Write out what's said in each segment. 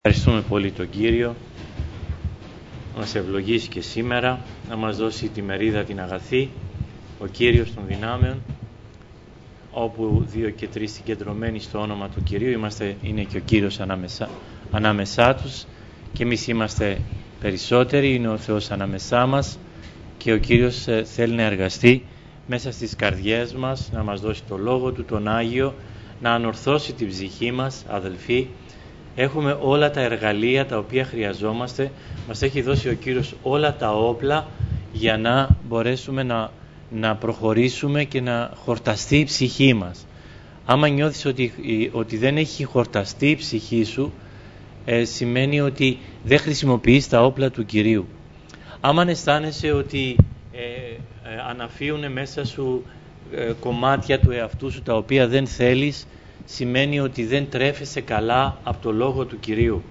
Ευχαριστούμε πολύ τον Κύριο να μας ευλογήσει και σήμερα, να μας δώσει τη μερίδα την αγαθή, ο Κύριος των δυνάμεων, όπου 2 και 3 συγκεντρωμένοι στο όνομα του Κυρίου είναι και ο Κύριος ανάμεσά τους και εμείς είμαστε περισσότεροι, είναι ο Θεός ανάμεσά μας και ο Κύριος θέλει να εργαστεί μέσα στις καρδιές μας, να μας δώσει το Λόγο Του, τον Άγιο, να ανορθώσει την ψυχή μας, αδελφοί. Έχουμε όλα τα εργαλεία τα οποία χρειαζόμαστε, μας έχει δώσει ο Κύριος όλα τα όπλα για να μπορέσουμε να προχωρήσουμε και να χορταστεί η ψυχή μας. Άμα νιώθεις ότι δεν έχει χορταστεί η ψυχή σου, σημαίνει ότι δεν χρησιμοποιείς τα όπλα του Κυρίου. Άμα αισθάνεσαι ότι αναφύουν μέσα σου κομμάτια του εαυτού σου τα οποία δεν θέλεις, σημαίνει ότι δεν τρέφεσαι καλά από το Λόγο του Κυρίου.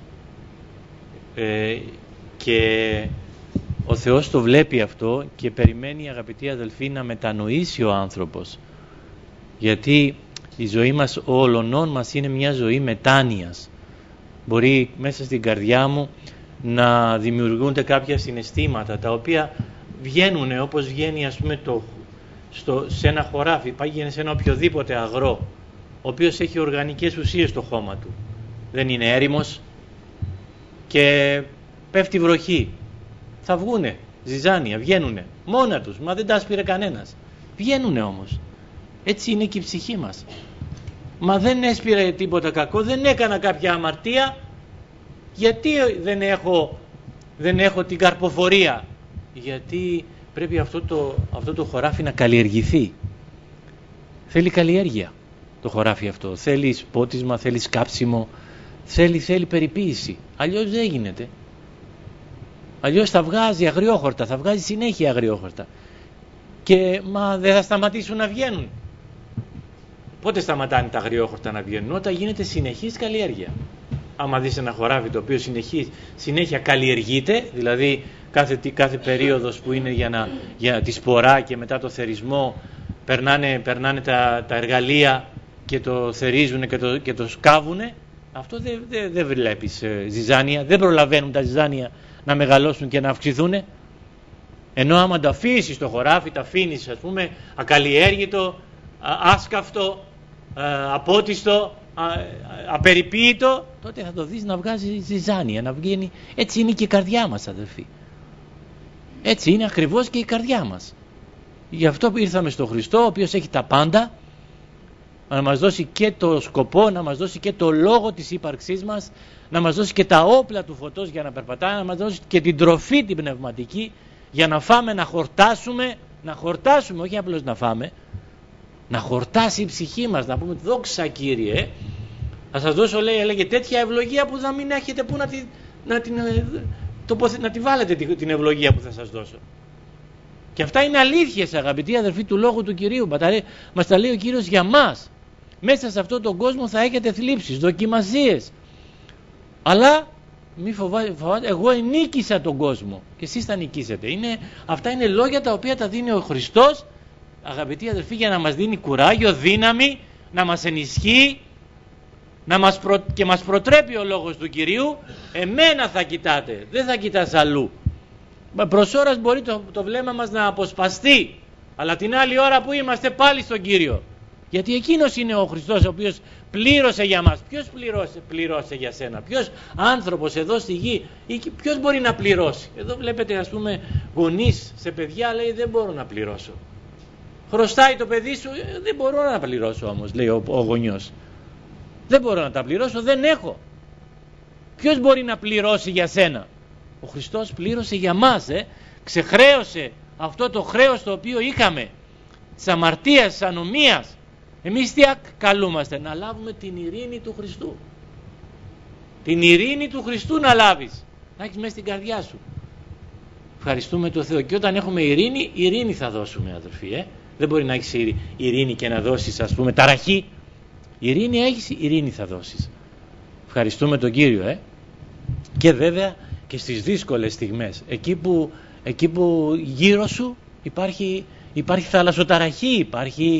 Και ο Θεός το βλέπει αυτό και περιμένει, αγαπητοί αδελφοί, να μετανοήσει ο άνθρωπος. Γιατί η ζωή μας, ο ολονών μας είναι μια ζωή μετάνοιας. Μπορεί μέσα στην καρδιά μου να δημιουργούνται κάποια συναισθήματα τα οποία βγαίνουν όπως βγαίνει, ας πούμε, σε ένα χωράφι, πάει σε ένα οποιοδήποτε αγρό, ο οποίος έχει οργανικές ουσίες στο χώμα του. Δεν είναι έρημος και πέφτει βροχή. Θα βγούνε ζυζάνια, βγαίνουνε μόνα τους, μα δεν τα άσπηρε κανένας. Βγαίνουνε όμως. Έτσι είναι και η ψυχή μας. Μα δεν έσπηρε τίποτα κακό, δεν έκανα κάποια αμαρτία, γιατί δεν έχω την καρποφορία? Γιατί πρέπει αυτό το χωράφι να καλλιεργηθεί. Θέλει καλλιέργεια το χωράφι αυτό. Θέλει σπότισμα, θέλει σκάψιμο, θέλει περιποίηση. Αλλιώς δεν γίνεται. Αλλιώς θα βγάζει αγριόχορτα, θα βγάζει συνέχεια αγριόχορτα. Μα δεν θα σταματήσουν να βγαίνουν. Πότε σταματάνε τα αγριόχορτα να βγαίνουν? Όταν γίνεται συνεχής καλλιέργεια. Άμα δεις ένα χωράφι το οποίο συνέχεια καλλιεργείται, δηλαδή κάθε περίοδος που είναι για τη σπορά και μετά το θερισμό, περνάνε τα εργαλεία και το θερίζουν και το σκάβουν, αυτό δεν βλέπεις ζυζάνια, δεν προλαβαίνουν τα ζυζάνια να μεγαλώσουν και να αυξηθούν. Ενώ άμα τα αφήσεις το χωράφι, τα αφήνεις, ας πούμε, ακαλλιέργητο, άσκαυτο, απότιστο, απεριποίητο, τότε θα το δεις να βγάζει ζυζάνια, να βγαίνει. Έτσι είναι και η καρδιά μας, αδελφοί. Έτσι είναι ακριβώς και η καρδιά μας. Γι' αυτό ήρθαμε στον Χριστό, ο οποίος έχει τα πάντα, να μας δώσει και το σκοπό, να μας δώσει και το λόγο της ύπαρξής μας, να μας δώσει και τα όπλα του φωτός για να περπατάμε, να μας δώσει και την τροφή την πνευματική για να φάμε, να χορτάσουμε, όχι απλώς να φάμε, να χορτάσει η ψυχή μας, να πούμε δόξα Κύριε, θα σας δώσω, έλεγε, τέτοια ευλογία που θα μην έχετε που να τη βάλετε την ευλογία που θα σας δώσω. Και αυτά είναι αλήθειες, αγαπητοί αδερφοί του Λόγου του Κυρίου. Μας τα λέει ο Κύριος για μας. Μέσα σε αυτόν τον κόσμο θα έχετε θλίψεις, δοκιμασίες. Αλλά μη φοβάτε, εγώ ενίκησα τον κόσμο και εσείς θα νικήσετε. Αυτά είναι λόγια τα οποία τα δίνει ο Χριστός, αγαπητοί αδερφοί, για να μας δίνει κουράγιο, δύναμη, να μας ενισχύει, και μας προτρέπει ο Λόγος του Κυρίου. Εμένα θα κοιτάτε, δεν θα κοιτάς αλλού. Προς ώρας μπορεί το βλέμμα μας να αποσπαστεί, αλλά την άλλη ώρα που είμαστε πάλι στον Κύριο, γιατί εκείνος είναι ο Χριστός ο οποίος πλήρωσε για μας. Ποιος πλήρωσε για σένα? Ποιος άνθρωπος εδώ στη γη, ποιος μπορεί να πληρώσει? Εδώ βλέπετε, ας πούμε, γονείς σε παιδιά, λέει, δεν μπορώ να πληρώσω. Χρωστάει το παιδί σου, δεν μπορώ να πληρώσω όμως, λέει ο γονιός. Δεν μπορώ να τα πληρώσω, δεν έχω. Ποιος μπορεί να πληρώσει για σένα? Ο Χριστός πλήρωσε για μας, ξεχρέωσε αυτό το χρέος το οποίο είχαμε, της αμαρτίας, της ανομίας. Εμείς τι καλούμαστε? Να λάβουμε την ειρήνη του Χριστού. Την ειρήνη του Χριστού να λάβεις, να έχεις μέσα στην καρδιά σου. Ευχαριστούμε τον Θεό. Και όταν έχουμε ειρήνη θα δώσουμε, αδελφοί. Δεν μπορεί να έχεις ειρήνη και να δώσεις, ας πούμε, ταραχή. Ειρήνη έχεις, ειρήνη θα δώσεις. Ευχαριστούμε τον Κύριο. Και βέβαια και στις δύσκολες στιγμές, εκεί που γύρω σου υπάρχει θαλασσοταραχή,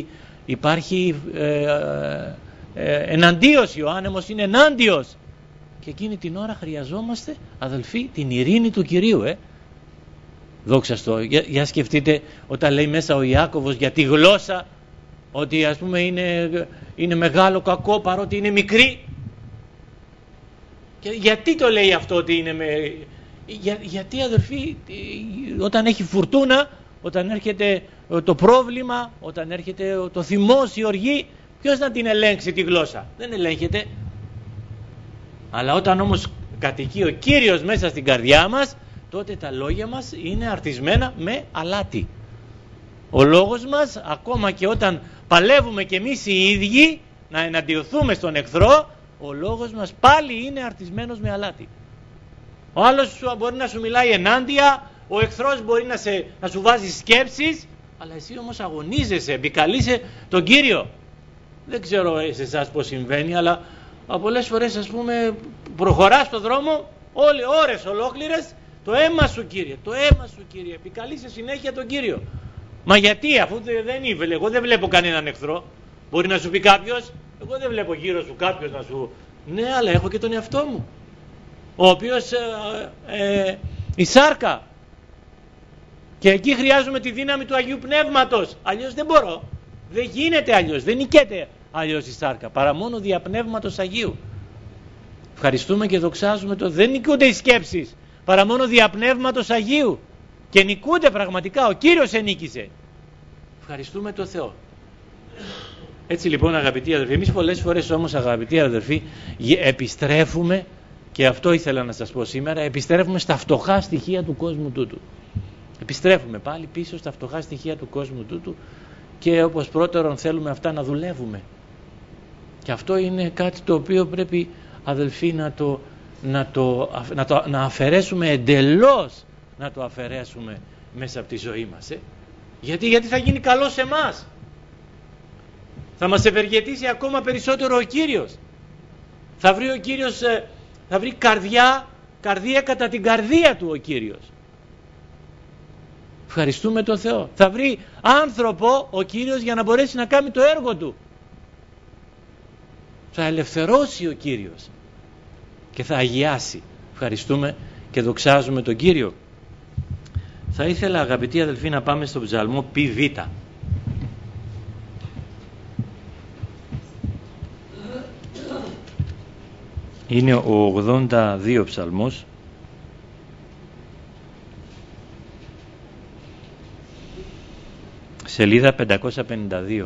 υπάρχει εναντίωση, ο άνεμος είναι ενάντιος. και εκείνη την ώρα χρειαζόμαστε, αδελφοί, την ειρήνη του Κυρίου. Δόξα στο. Για σκεφτείτε όταν λέει μέσα ο Ιάκωβος για τη γλώσσα, ότι ας πούμε είναι μεγάλο κακό παρότι είναι μικρή. Και γιατί το λέει αυτό ότι είναι γιατί, αδελφοί, όταν έχει φουρτούνα, όταν έρχεται το πρόβλημα, όταν έρχεται το θυμός, η οργή, ποιος να την ελέγξει τη γλώσσα? Δεν ελέγχεται. Αλλά όταν όμως κατοικεί ο Κύριος μέσα στην καρδιά μας, τότε τα λόγια μας είναι αρτισμένα με αλάτι. Ο λόγος μας, ακόμα και όταν παλεύουμε κι εμείς οι ίδιοι να εναντιωθούμε στον εχθρό, ο λόγος μας πάλι είναι αρτισμένος με αλάτι. Ο άλλος μπορεί να σου μιλάει ενάντια, ο εχθρός μπορεί να σου βάζει σκέψεις, αλλά εσύ όμως αγωνίζεσαι, επικαλείσαι τον Κύριο. Δεν ξέρω σε εσάς πώς συμβαίνει, αλλά πολλές φορές, ας πούμε, προχωράς στον δρόμο ώρες ολόκληρες, το αίμα σου Κύριε, το αίμα σου Κύριε, επικαλείσαι συνέχεια τον Κύριο. Μα γιατί, αφού δεν είμαι, εγώ δεν βλέπω κανέναν εχθρό? Μπορεί να σου πει κάποιος, εγώ δεν βλέπω γύρω σου κάποιος να σου... Ναι, αλλά έχω και τον εαυτό μου, ο οποίος η σάρκα, και εκεί χρειάζομαι τη δύναμη του Αγίου Πνεύματος, αλλιώς δεν μπορώ, δεν γίνεται αλλιώς, δεν νικέται αλλιώς η σάρκα, παρά μόνο δια Πνεύματος Αγίου. Ευχαριστούμε και δοξάζουμε το, δεν νικούνται οι σκέψεις, παρά μόνο δια Πνεύματος Αγίου, και νικούνται πραγματικά, ο Κύριος ενίκησε. Ευχαριστούμε το Θεό. Έτσι λοιπόν, αγαπητοί αδερφοί, εμείς πολλές φορές όμως, αγαπητοί αδερφοί, επιστρέφουμε, και αυτό ήθελα να σας πω σήμερα, επιστρέφουμε στα φτωχά στοιχεία του κόσμου τούτου. Επιστρέφουμε πάλι πίσω στα φτωχά στοιχεία του κόσμου τούτου, και όπως πρώτερον θέλουμε αυτά να δουλεύουμε. Και αυτό είναι κάτι το οποίο πρέπει, αδελφοί, να αφαιρέσουμε εντελώς, να το αφαιρέσουμε μέσα από τη ζωή μας. Γιατί θα γίνει καλό σε εμάς. Θα μας ευεργετήσει ακόμα περισσότερο ο Κύριος. Θα βρει ο Κύριος, θα βρει καρδία κατά την καρδία του ο Κύριος. Ευχαριστούμε τον Θεό. Θα βρει άνθρωπο ο Κύριος για να μπορέσει να κάνει το έργο του. Θα ελευθερώσει ο Κύριος και θα αγιάσει. Ευχαριστούμε και δοξάζουμε τον Κύριο. Θα ήθελα, αγαπητοί αδελφοί, να πάμε στον ψαλμό π.β. Είναι ο 82 ψαλμός. Σελίδα 552.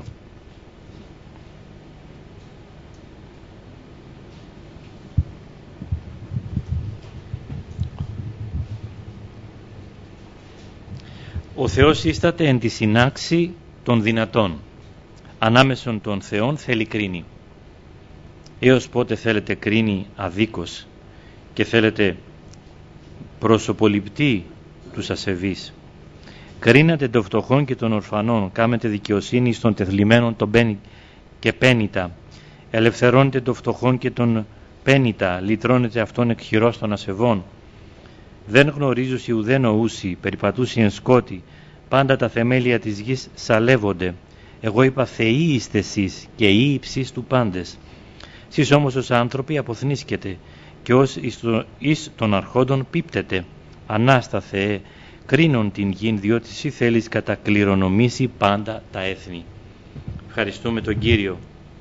Ο Θεός ίσταται εν τη συνάξη των δυνατών. Ανάμεσον των θεών θέλει κρίνει. Έως πότε θέλετε κρίνει αδίκως και θέλετε προσωποληπτεί τους ασεβείς? Κρίνατε των φτωχών και των ορφανών, κάμετε δικαιοσύνη στον τεθλιμμένον των και πένητα. Ελευθερώνετε των φτωχών και των πένητα, λυτρώνετε αυτόν εκ χειρός των ασεβών. Δεν γνωρίζουσι ουδέν οούσι, περιπατούσι εν σκότη, πάντα τα θεμέλια της γης σαλεύονται. Εγώ είπα Θεοί είστε εσείς και οι υψείς του πάντες. Σεις όμως ως άνθρωποι αποθνίσκετε και ως εις των αρχόντων πίπτετε. Ανάστα Θεέ, κρίνον την γην, διότι εσύ θέλεις κατακληρονομήσει πάντα τα έθνη. Ευχαριστούμε τον Κύριο.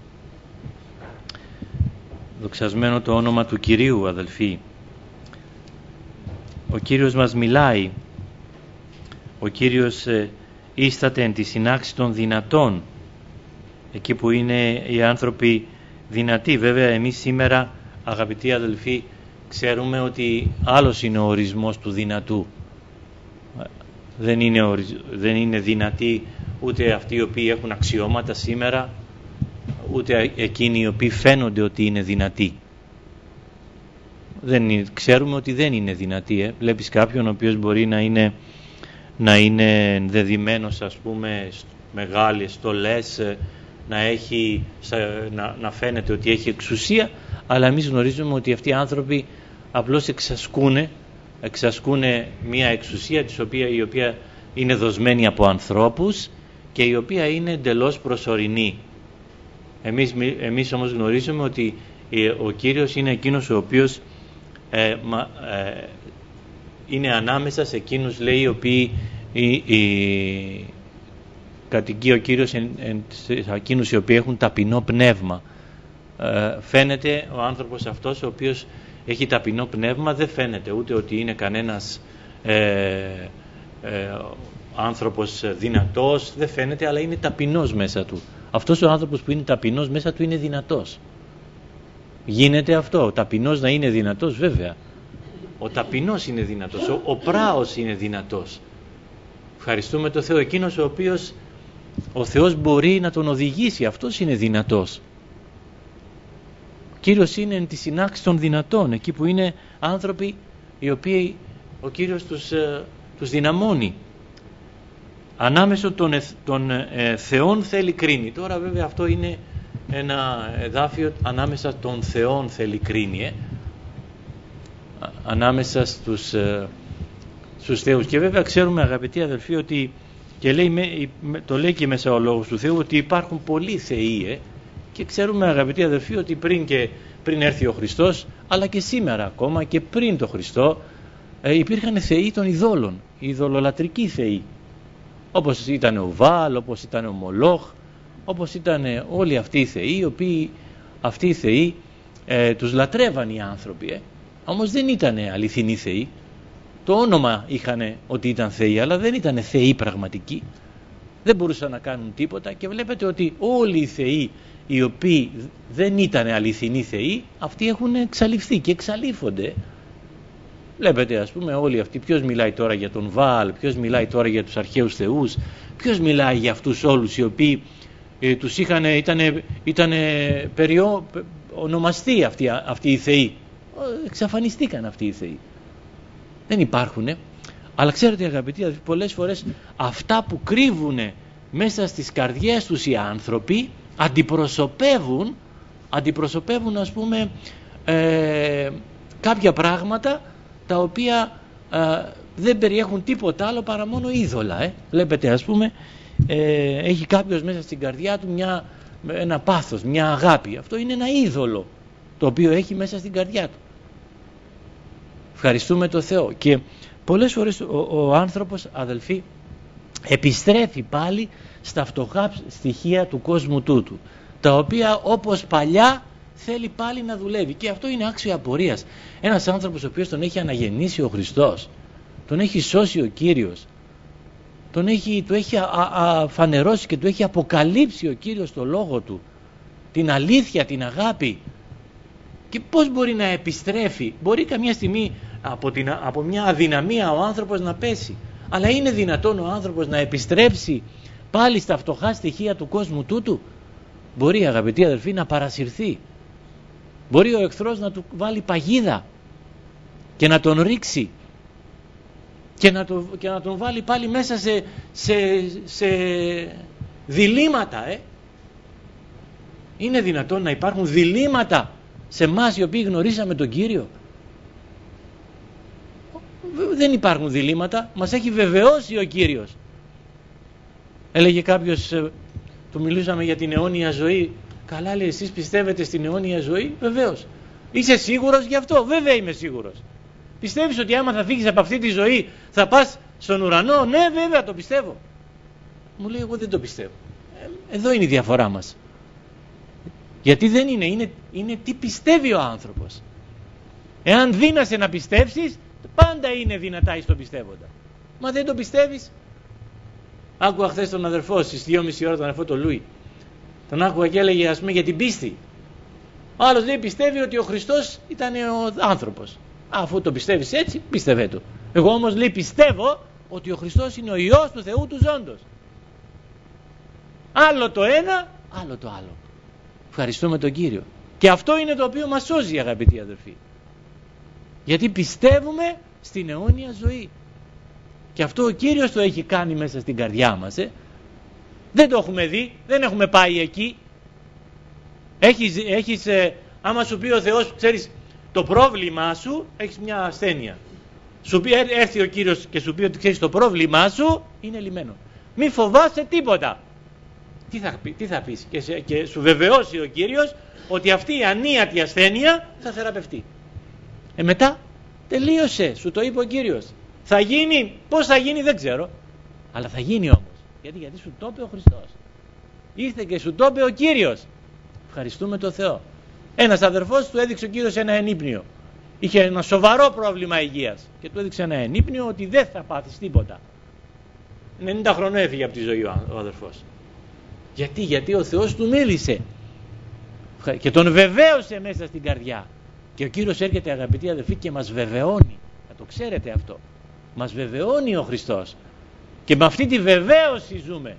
Δοξασμένο το όνομα του Κυρίου, αδελφοί. Ο Κύριος μας μιλάει. Ο Κύριος ίσταται εν τη συνάξη των δυνατών, εκεί που είναι οι άνθρωποι δυνατοί. Βέβαια εμείς σήμερα, αγαπητοί αδελφοί, ξέρουμε ότι άλλος είναι ο ορισμός του δυνατού. Δεν είναι δυνατοί ούτε αυτοί οι οποίοι έχουν αξιώματα σήμερα, ούτε εκείνοι οι οποίοι φαίνονται ότι είναι δυνατοί. Ξέρουμε ότι δεν είναι δυνατοί. Βλέπεις κάποιον ο οποίος μπορεί να είναι δεδημένος, ας πούμε, μεγάλες στολές, να φαίνεται ότι έχει εξουσία, αλλά εμείς γνωρίζουμε ότι αυτοί οι άνθρωποι απλώς εξασκούν μια εξουσία η οποία είναι δοσμένη από ανθρώπους και η οποία είναι εντελώς προσωρινή. Εμείς όμως γνωρίζουμε ότι Ο Κύριος είναι εκείνος ο οποίος είναι ανάμεσα σε εκείνους, λέει, οι οποίοι κατοικεί ο Κύριος σε εκείνους οι οποίοι έχουν ταπεινό πνεύμα. Φαίνεται ο άνθρωπος αυτός ο οποίος έχει ταπεινό πνεύμα, δεν φαίνεται ούτε ότι είναι κανένας άνθρωπος δυνατός, δεν φαίνεται, αλλά είναι ταπεινός μέσα του. Αυτός ο άνθρωπος που είναι ταπεινός μέσα του είναι δυνατός. Γίνεται αυτό, ο ταπεινός να είναι δυνατός? Βέβαια. Ο ταπεινός είναι δυνατός, ο πράος είναι δυνατός. Ευχαριστούμε τον Θεό, εκείνος ο οποίος ο Θεός μπορεί να τον οδηγήσει, αυτός είναι δυνατός. Ο Κύριος είναι εν τη συνάξη των δυνατών, εκεί που είναι άνθρωποι οι οποίοι ο Κύριος τους δυναμώνει. Ανάμεσα των θεών θέλει κρίνει. Τώρα βέβαια αυτό είναι ένα εδάφιο, ανάμεσα των θεών θέλει κρίνει, ανάμεσα στους θεούς. Και βέβαια ξέρουμε, αγαπητοί αδελφοί, ότι και το λέει και μέσα ο Λόγος του Θεού, ότι υπάρχουν πολλοί θεοί, και ξέρουμε, αγαπητοί αδελφοί, ότι πριν έρθει ο Χριστός, αλλά και σήμερα ακόμα και πριν το Χριστό, υπήρχαν θεοί των ειδόλων, οι ειδωλολατρικοί θεοί, όπως ήταν ο Βάλ, όπως ήταν ο Μολόχ, όπως ήταν όλοι αυτοί οι θεοί, οι οποίοι αυτοί οι θεοί τους λατρεύαν οι άνθρωποι, όμως δεν ήταν αληθινοί θεοί. Το όνομα είχαν ότι ήταν θεοί, αλλά δεν ήταν θεοί πραγματικοί, δεν μπορούσαν να κάνουν τίποτα. Και βλέπετε ότι όλοι οι θεοί οι οποίοι δεν ήταν αληθινοί θεοί, αυτοί έχουν εξαλειφθεί και εξαλείφονται. Βλέπετε, ας πούμε, όλοι αυτοί, ποιος μιλάει τώρα για τον Βάλ, ποιος μιλάει τώρα για τους αρχαίους θεούς, ποιος μιλάει για αυτούς όλους οι οποίοι τους ήταν ονομαστεί αυτοί οι θεοί. Εξαφανιστήκαν αυτοί οι θεοί. Δεν υπάρχουν. Αλλά ξέρετε, αγαπητοί, πολλές φορές αυτά που κρύβουν μέσα στις καρδιές τους οι άνθρωποι αντιπροσωπεύουν, ας πούμε, κάποια πράγματα τα οποία δεν περιέχουν τίποτα άλλο παρά μόνο είδωλα. Βλέπετε, ας πούμε, έχει κάποιος μέσα στην καρδιά του ένα πάθος, μια αγάπη. Αυτό είναι ένα είδωλο το οποίο έχει μέσα στην καρδιά του. Ευχαριστούμε τον Θεό. Και πολλές φορές ο άνθρωπος, αδελφοί, επιστρέφει πάλι στα φτωχά στοιχεία του κόσμου τούτου, τα οποία όπως παλιά θέλει πάλι να δουλεύει. Και αυτό είναι άξιο απορίας. Ένας άνθρωπος ο οποίος τον έχει αναγεννήσει ο Χριστός, τον έχει σώσει ο Κύριος, του έχει φανερώσει και του έχει αποκαλύψει ο Κύριος το λόγο του, την αλήθεια, την αγάπη. Και πώς μπορεί να επιστρέφει? Μπορεί καμιά στιγμή από μια αδυναμία ο άνθρωπος να πέσει, αλλά είναι δυνατόν ο άνθρωπος να επιστρέψει πάλι στα φτωχά στοιχεία του κόσμου τούτου? Μπορεί, αγαπητοί αδελφοί, να παρασυρθεί. Μπορεί ο εχθρός να του βάλει παγίδα και να τον ρίξει και να τον βάλει πάλι μέσα σε διλήμματα. Είναι δυνατόν να υπάρχουν διλήμματα σε εμάς οι οποίοι γνωρίσαμε τον Κύριο? Δεν υπάρχουν διλήμματα, μας έχει βεβαιώσει ο Κύριος. Έλεγε κάποιος, του μιλούσαμε για την αιώνια ζωή. Καλά, λέει, εσείς πιστεύετε στην αιώνια ζωή? Βεβαίως. Είσαι σίγουρος γι' αυτό? Βέβαια είμαι σίγουρος. Πιστεύεις ότι άμα θα φύγεις από αυτή τη ζωή θα πας στον ουρανό? Ναι, βέβαια το πιστεύω. Μου λέει, εγώ δεν το πιστεύω. Εδώ είναι η διαφορά μας. Γιατί δεν είναι τι πιστεύει ο άνθρωπος. Εάν δύνασαι να πιστέψεις, πάντα είναι δυνατά εις το πιστεύοντα. Μα δεν το πιστεύεις. Άκουγα χθες τον αδερφό, στις 2:30 ώρα τον αδερφό τον Λούι. Τον άκουγα και έλεγε, ας πούμε, για την πίστη. Ο άλλος λέει, πιστεύει ότι ο Χριστός ήταν ο άνθρωπος. Αφού το πιστεύεις έτσι, πίστευε το. Εγώ όμως, λέει, πιστεύω ότι ο Χριστός είναι ο Υιός του Θεού του ζώντος. Άλλο το ένα, άλλο το άλλο. Ευχαριστούμε τον Κύριο. Και αυτό είναι το οποίο μας σώζει, αγαπητοί αδερφοί. Γιατί πιστεύουμε στην αιώνια ζωή. Και αυτό ο Κύριος το έχει κάνει μέσα στην καρδιά μας. Δεν το έχουμε δει, δεν έχουμε πάει εκεί. Άμα σου πει ο Θεός, ξέρεις, το πρόβλημά σου, έχεις μια ασθένεια. Σου πει, έρθει ο Κύριος και σου πει ότι ξέρεις το πρόβλημά σου είναι λυμένο. Μη φοβάσαι τίποτα. τι θα πεις? Και σου βεβαιώσει ο Κύριος ότι αυτή η ανίατη ασθένεια θα θεραπευτεί. Μετά τελείωσε, σου το είπε ο Κύριος. Θα γίνει, πώς θα γίνει δεν ξέρω, αλλά θα γίνει όμως. Γιατί σου το είπε ο Χριστός. Ήρθε και σου το είπε ο Κύριος. Ευχαριστούμε τον Θεό. Ένας αδερφός του έδειξε ο Κύριος ένα ενύπνιο. Είχε ένα σοβαρό πρόβλημα υγείας και του έδειξε ένα ενύπνιο ότι δεν θα πάθεις τίποτα. 90 χρονών έφυγε από τη ζωή ο αδερφός. Γιατί ο Θεός του μίλησε και τον βεβαίωσε μέσα στην καρδιά. Και ο Κύριος έρχεται, αγαπητοί αδελφοί, και μας βεβαιώνει. Θα το ξέρετε αυτό. Μας βεβαιώνει ο Χριστός. Και με αυτή τη βεβαίωση ζούμε.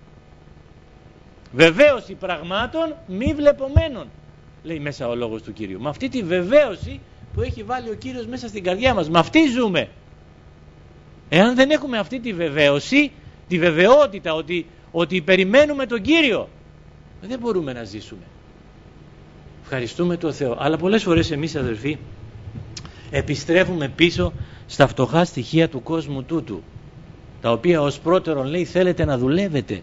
Βεβαίωση πραγμάτων μη βλεπομένων, λέει μέσα ο λόγος του Κυρίου. Με αυτή τη βεβαίωση που έχει βάλει ο Κύριος μέσα στην καρδιά μας, με αυτή ζούμε. Εάν δεν έχουμε αυτή τη βεβαίωση, τη βεβαιότητα ότι περιμένουμε τον Κύριο, δεν μπορούμε να ζήσουμε. Ευχαριστούμε τον Θεό. Αλλά πολλές φορές εμείς, αδελφοί, επιστρέφουμε πίσω στα φτωχά στοιχεία του κόσμου τούτου, τα οποία ως πρώτερον, λέει, θέλετε να δουλεύετε.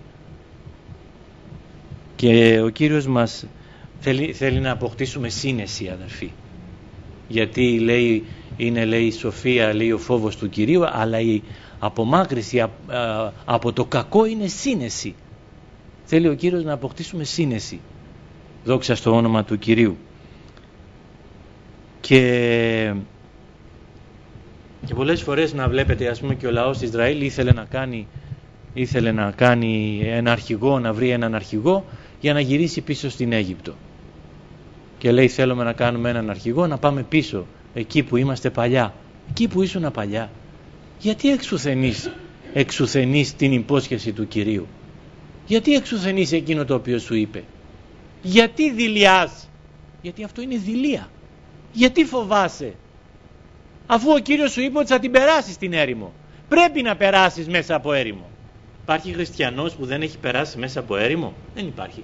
Και ο Κύριος μας θέλει να αποκτήσουμε σύνεση, αδελφοί. Γιατί λέει η σοφία, λέει ο φόβος του Κυρίου, αλλά η απομάκρυση από το κακό είναι σύνεση. Θέλει ο Κύριος να αποκτήσουμε σύνεση. Δόξα στο όνομα του Κυρίου. Και πολλές φορές να βλέπετε, ας πούμε, και ο λαός Ισραήλ ήθελε να κάνει ένα αρχηγό, να βρει έναν αρχηγό για να γυρίσει πίσω στην Αίγυπτο. Και λέει, θέλουμε να κάνουμε έναν αρχηγό, να πάμε πίσω, εκεί που είμαστε παλιά. Εκεί που ήσουν παλιά. Γιατί εξουθενείς την υπόσχεση του Κυρίου? Γιατί εξουθενείς εκείνο το οποίο σου είπε? Γιατί δειλιάς? Γιατί αυτό είναι δειλία. Γιατί φοβάσαι? Αφού ο Κύριος σου είπε ότι θα την περάσεις την έρημο. Πρέπει να περάσεις μέσα από έρημο. Υπάρχει χριστιανός που δεν έχει περάσει μέσα από έρημο? Δεν υπάρχει.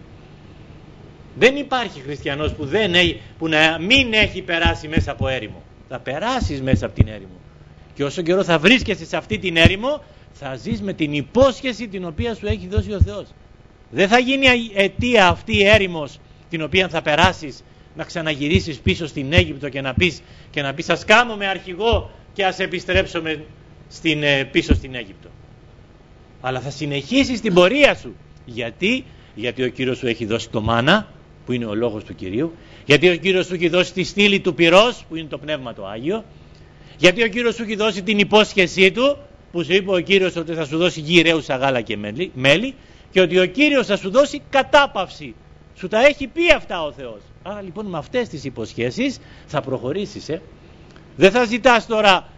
Δεν υπάρχει χριστιανός που να μην έχει περάσει μέσα από έρημο. Θα περάσεις μέσα από την έρημο. Και όσο καιρό θα βρίσκεσαι σε αυτή την έρημο, θα ζεις με την υπόσχεση την οποία σου έχει δώσει ο Θεός. Δεν θα γίνει αιτία αυτή η έρημος την οποία θα περάσεις να ξαναγυρίσεις πίσω στην Αίγυπτο και να πεις ας κάνουμε αρχηγό και ας επιστρέψουμε πίσω στην Αίγυπτο. Αλλά θα συνεχίσεις την πορεία σου. Γιατί ο Κύριος σου έχει δώσει το μάνα, που είναι ο λόγος του Κυρίου. Γιατί ο Κύριος σου έχει δώσει τη στήλη του πυρός, που είναι το Πνεύμα το Άγιο. Γιατί ο Κύριος σου έχει δώσει την υπόσχεσή του, που σου είπε ο Κύριος ότι θα σου δώσει γυραίουσα γάλα και μέλι, και ότι ο Κύριος θα σου δώσει κατάπαυση. Σου τα έχει πει αυτά ο Θεός. Άρα λοιπόν με αυτές τις υποσχέσεις θα προχωρήσεις. Δεν θα ζητάς τώρα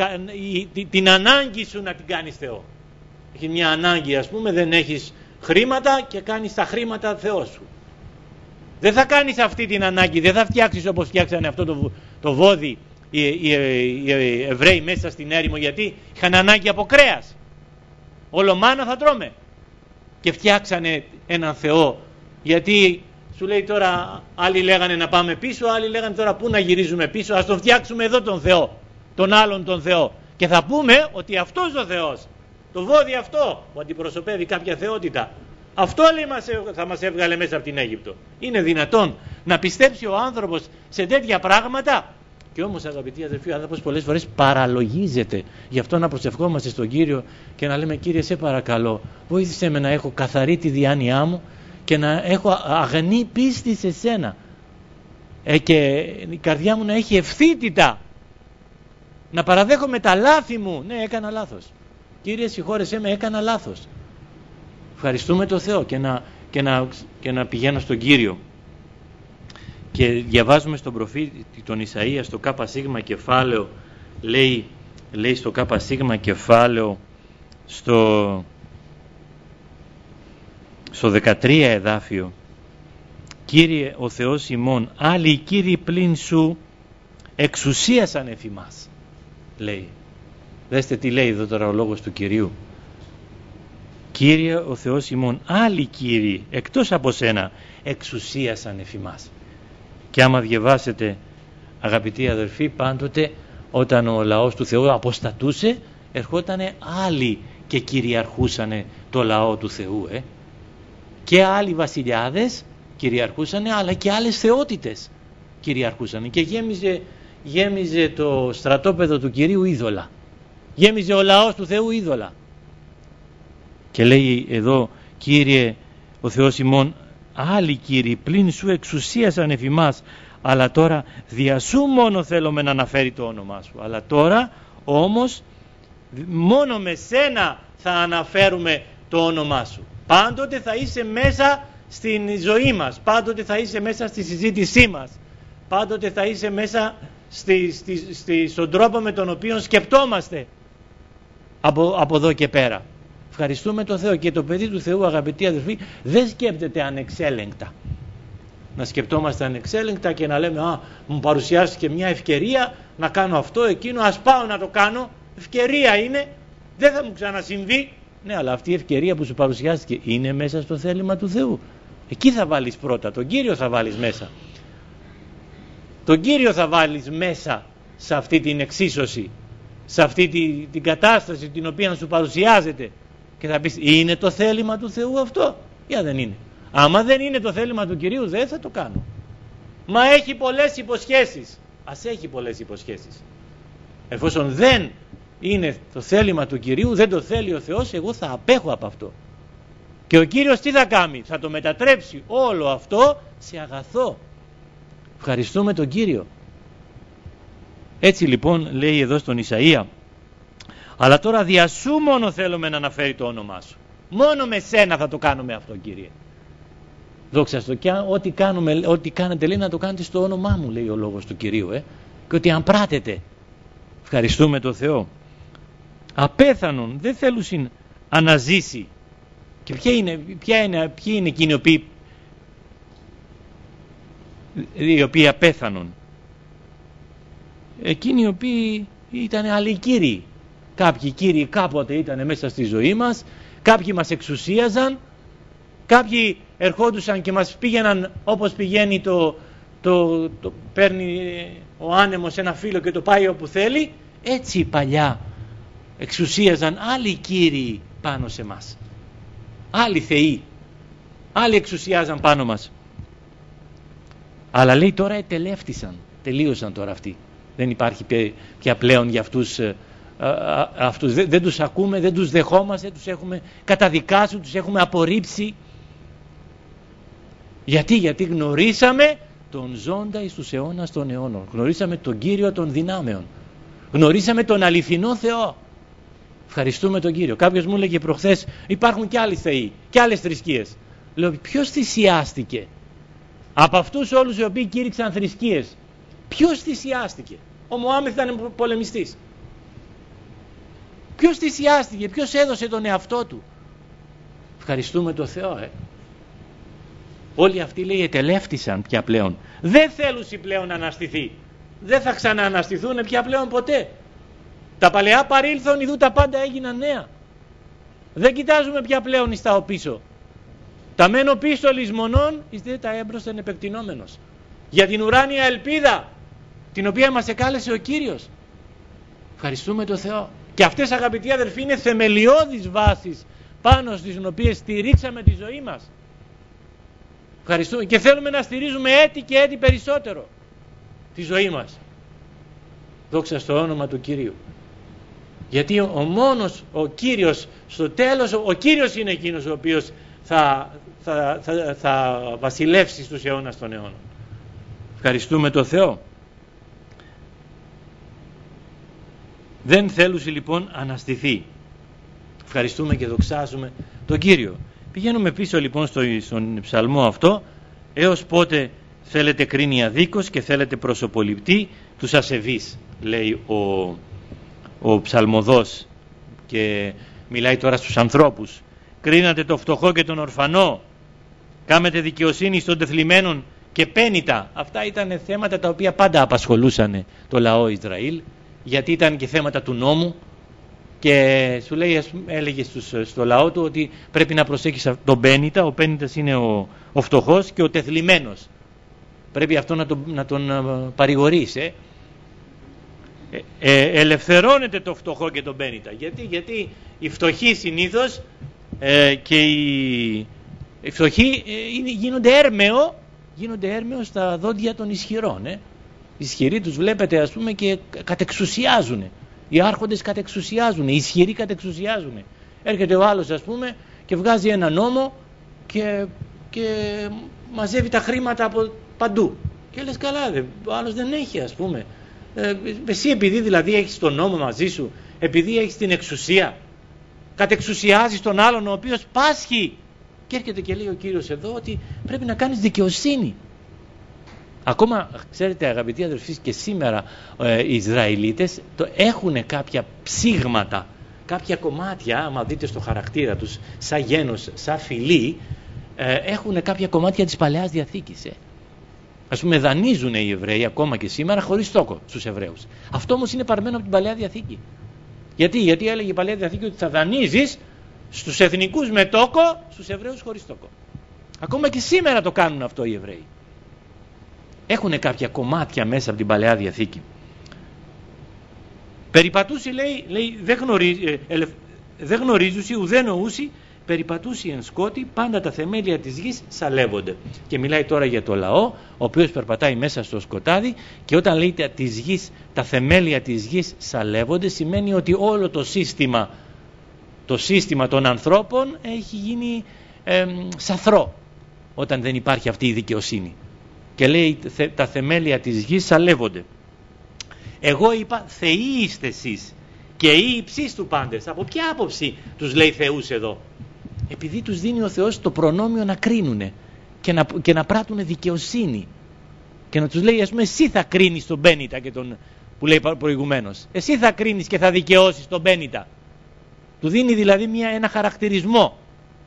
την ανάγκη σου να την κάνεις Θεό. Έχει μια ανάγκη, ας πούμε, δεν έχεις χρήματα και κάνεις τα χρήματα Θεό σου. Δεν θα κάνεις αυτή την ανάγκη, δεν θα φτιάξεις όπως φτιάξανε αυτό το βόδι οι Εβραίοι μέσα στην έρημο, γιατί είχαν ανάγκη από κρέας. Όλο μάνα θα τρώμε. Και φτιάξανε έναν Θεό, γιατί σου λέει τώρα, άλλοι λέγανε να πάμε πίσω, άλλοι λέγανε τώρα πού να γυρίζουμε πίσω, ας τον φτιάξουμε εδώ τον Θεό, τον άλλον τον Θεό. Και θα πούμε ότι αυτός ο Θεός, το βόδι αυτό που αντιπροσωπεύει κάποια θεότητα, αυτό λέει θα μας έβγαλε μέσα από την Αίγυπτο. Είναι δυνατόν να πιστέψει ο άνθρωπος σε τέτοια πράγματα? Και όμως, αγαπητοί αδελφοί, ο άνθρωπος πολλές φορές παραλογίζεται. Γι' αυτό να προσευχόμαστε στον Κύριο και να λέμε, Κύριε, σε παρακαλώ, βοήθησέ με να έχω καθαρή τη διάνοιά μου και να έχω αγνή πίστη σε σένα. Και η καρδιά μου να έχει ευθύτητα. Να παραδέχομαι τα λάθη μου. Ναι, έκανα λάθος. Κύριε, συγχώρεσέ με, έκανα λάθος. Ευχαριστούμε τον Θεό και να πηγαίνω στον Κύριο. Και διαβάζουμε στον προφήτη τον Ισαΐα στο ΚΣ κεφάλαιο, λέει στο ΚΣ κεφάλαιο στο 13 εδάφιο, Κύριε ο Θεός ημών, άλλοι οι Κύριοι πλην σου εξουσίασαν εφ' ημάς, λέει. Δέστε τι λέει εδώ τώρα ο λόγος του Κυρίου. Κύριε ο Θεός ημών, άλλοι Κύριοι εκτός από σένα εξουσίασαν εφ' ημάς. Και άμα διαβάσετε, αγαπητοί αδελφοί, πάντοτε όταν ο λαός του Θεού αποστατούσε, ερχότανε άλλοι και κυριαρχούσανε το λαό του Θεού. και άλλοι βασιλιάδες κυριαρχούσαν, αλλά και άλλες θεότητες κυριαρχούσαν, και γέμιζε το στρατόπεδο του Κυρίου είδωλα, γέμιζε ο λαός του Θεού είδωλα. Και λέει εδώ, Κύριε ο Θεός ημών, άλλοι Κύριοι πλην σου εξουσίασαν εφ' ημάς, αλλά τώρα δια σου μόνο θέλουμε να αναφέρει το όνομά σου. Αλλά τώρα όμως μόνο με σένα θα αναφέρουμε το όνομά σου. Πάντοτε θα είσαι μέσα στην ζωή μας, πάντοτε θα είσαι μέσα στη συζήτησή μας, πάντοτε θα είσαι μέσα στον τρόπο με τον οποίο σκεπτόμαστε από εδώ και πέρα. Ευχαριστούμε τον Θεό. Και το παιδί του Θεού, αγαπητοί αδελφοί, δεν σκέπτεται ανεξέλεγκτα. Να σκεπτόμαστε ανεξέλεγκτα και να λέμε μου παρουσιάστηκε μια ευκαιρία να κάνω αυτό, εκείνο, ας πάω να το κάνω, ευκαιρία είναι, δεν θα μου ξανασυμβεί. Ναι, αλλά αυτή η ευκαιρία που σου παρουσιάστηκε είναι μέσα στο θέλημα του Θεού. Εκεί θα βάλεις πρώτα, τον Κύριο θα βάλεις μέσα. Τον Κύριο θα βάλεις μέσα σε αυτή την εξίσωση, σε αυτή την κατάσταση την οποία σου παρουσιάζεται, και θα πεις, είναι το θέλημα του Θεού αυτό ή δεν είναι? Άμα δεν είναι το θέλημα του Κυρίου, δεν θα το κάνω. Μα έχει πολλές υποσχέσεις. Ας έχει πολλές υποσχέσεις. Εφόσον δεν είναι το θέλημα του Κυρίου, δεν το θέλει ο Θεός, εγώ θα απέχω από αυτό. Και ο Κύριος τι θα κάνει? Θα το μετατρέψει όλο αυτό σε αγαθό. Ευχαριστούμε τον Κύριο. Έτσι λοιπόν λέει εδώ στον Ισαΐα, αλλά τώρα δια σου μόνο θέλουμε να αναφέρει το όνομά σου. Μόνο με σένα θα το κάνουμε αυτό, Κύριε. Δόξα στο, και ό,τι κάνετε, λέει, να το κάνετε στο όνομά μου, λέει ο λόγος του Κυρίου, και ότι αν πράτετε. Ευχαριστούμε τον Θεό. Απέθανον δεν θέλουν αναζήσει. Και ποιοι είναι εκείνοι οι οποίοι απέθανον? Εκείνοι οι οποίοι ήταν άλλοι κύριοι. Κάποιοι κύριοι κάποτε ήταν μέσα στη ζωή μας, κάποιοι μας εξουσίαζαν, κάποιοι ερχόντουσαν και μας πήγαιναν όπως πηγαίνει παίρνει ο άνεμος ένα φύλλο και το πάει όπου θέλει. Έτσι παλιά εξουσίαζαν άλλοι κύριοι πάνω σε μας, άλλοι θεοί, άλλοι εξουσιάζαν πάνω μας. Αλλά λέει τώρα ετελεύτησαν, τελείωσαν τώρα αυτοί. Δεν υπάρχει πια πλέον για αυτούς, δεν τους ακούμε, δεν τους δεχόμαστε, τους έχουμε καταδικάσει, τους έχουμε απορρίψει. Γιατί γνωρίσαμε τον ζώντα εις τους αιώνας των αιώνων, γνωρίσαμε τον Κύριο των δυνάμεων, γνωρίσαμε τον αληθινό Θεό. Ευχαριστούμε τον Κύριο. Κάποιος μου έλεγε προχθές, υπάρχουν και άλλοι θεοί και άλλες θρησκείες. Λέω, ποιος θυσιάστηκε από αυτούς όλους οι οποίοι κήρυξαν θρησκείες? Ποιος θυσιάστηκε? Ο Μωάμεθ ήταν πολεμιστής. Ποιος θυσιάστηκε? Ποιος έδωσε τον εαυτό του? Ευχαριστούμε τον Θεό. Όλοι αυτοί, λέει, ετελεύτησαν πια πλέον. Δεν θέλουν πλέον να αναστηθεί. Δεν θα ξανααναστηθούν πια πλέον ποτέ. Τα παλαιά παρήλθον, ειδού τα πάντα έγιναν νέα. Δεν κοιτάζουμε πια πλέον εις τα οπίσω. Τα μένω πίσω λησμονών, εις δε τα έμπροσθεν επεκτηνόμενος. Για την ουράνια ελπίδα, την οποία μας εκάλεσε ο Κύριος. Ευχαριστούμε τον Θεό. Και αυτές, αγαπητοί αδερφοί, είναι θεμελιώδεις βάσεις πάνω στις οποίες στηρίξαμε τη ζωή μας. Ευχαριστούμε, και θέλουμε να στηρίζουμε έτη και έτη περισσότερο τη ζωή μας. Δόξα στο όνομα του Κυρίου. Γιατί ο Κύριος στο τέλος, ο Κύριος είναι εκείνος ο οποίος θα βασιλεύσει στους αιώνας των αιώνων. Ευχαριστούμε τον Θεό. Δεν θέλουσε λοιπόν αναστηθεί. Ευχαριστούμε και δοξάζουμε τον Κύριο. Πηγαίνουμε πίσω λοιπόν στον ψαλμό αυτό. Έως πότε θέλετε κρίνει αδίκως και θέλετε προσωποληπτή τους ασεβείς, λέει ο ψαλμοδός, και μιλάει τώρα στους ανθρώπους. Κρίνατε το φτωχό και τον ορφανό, κάμετε δικαιοσύνη στον τεθλιμμένον και πένητα. Αυτά ήταν θέματα τα οποία πάντα απασχολούσαν το λαό Ισραήλ, γιατί ήταν και θέματα του νόμου, και σου λέει, έλεγε στο λαό του ότι πρέπει να προσέχεις τον πένητα. Ο πένητας είναι ο φτωχός και ο τεθλιμμένος. Πρέπει αυτό να τον παρηγορείς. Ελευθερώνεται το φτωχό και τον πένητα. Γιατί οι φτωχοί συνήθως και Οι φτωχοί γίνονται έρμεο στα δόντια των ισχυρών. Οι ισχυροί τους βλέπετε ας πούμε και κατεξουσιάζουν. Οι άρχοντες κατεξουσιάζουν, οι ισχυροί κατεξουσιάζουν. Έρχεται ο άλλος ας πούμε και βγάζει ένα νόμο και μαζεύει τα χρήματα από παντού. Και λες καλά, ο άλλος δεν έχει ας πούμε. Εσύ επειδή δηλαδή έχεις τον νόμο μαζί σου, επειδή έχεις την εξουσία, κατεξουσιάζεις τον άλλον ο οποίος πάσχει. Και έρχεται και λέει ο Κύριος εδώ ότι πρέπει να κάνεις δικαιοσύνη. Ακόμα ξέρετε αγαπητοί αδελφοί, και σήμερα οι Ισραηλίτες έχουν κάποια ψήγματα, κάποια κομμάτια, άμα δείτε στο χαρακτήρα τους, σαν γένος, σαν φυλή, έχουν κάποια κομμάτια της Παλαιάς Διαθήκης. Ας πούμε δανείζουν οι Εβραίοι ακόμα και σήμερα χωρίς τόκο στους Εβραίους. Αυτό όμως είναι παρμένο από την Παλαιά Διαθήκη. Γιατί έλεγε η Παλαιά Διαθήκη ότι θα δανείζεις στους εθνικούς με τόκο, στους Εβραίους χωρίς τόκο. Ακόμα και σήμερα το κάνουν αυτό οι Εβραίοι. Έχουν κάποια κομμάτια μέσα από την Παλαιά Διαθήκη. Περιπατούσι λέει δεν γνωρίζουσι ουδέ νοούσι, περιπατούσι εν σκότη, πάντα τα θεμέλια της γης σαλεύονται. Και μιλάει τώρα για το λαό, ο οποίος περπατάει μέσα στο σκοτάδι, και όταν λέει της γης, τα θεμέλια της γης σαλεύονται, σημαίνει ότι όλο το σύστημα των ανθρώπων έχει γίνει σαθρό όταν δεν υπάρχει αυτή η δικαιοσύνη. Και λέει τα θεμέλια της γης σαλεύονται. Εγώ είπα θεοί είστε εσείς και οι υψείς του πάντες. Από ποια άποψη τους λέει θεούς εδώ? Επειδή τους δίνει ο Θεός το προνόμιο να κρίνουνε και να πράττουν δικαιοσύνη. Και να τους λέει ας πούμε εσύ θα κρίνεις τον Μπένιτα και τον που λέει προηγουμένως. Εσύ θα κρίνεις και θα δικαιώσεις τον Μπένιτα. Του δίνει δηλαδή ένα χαρακτηρισμό.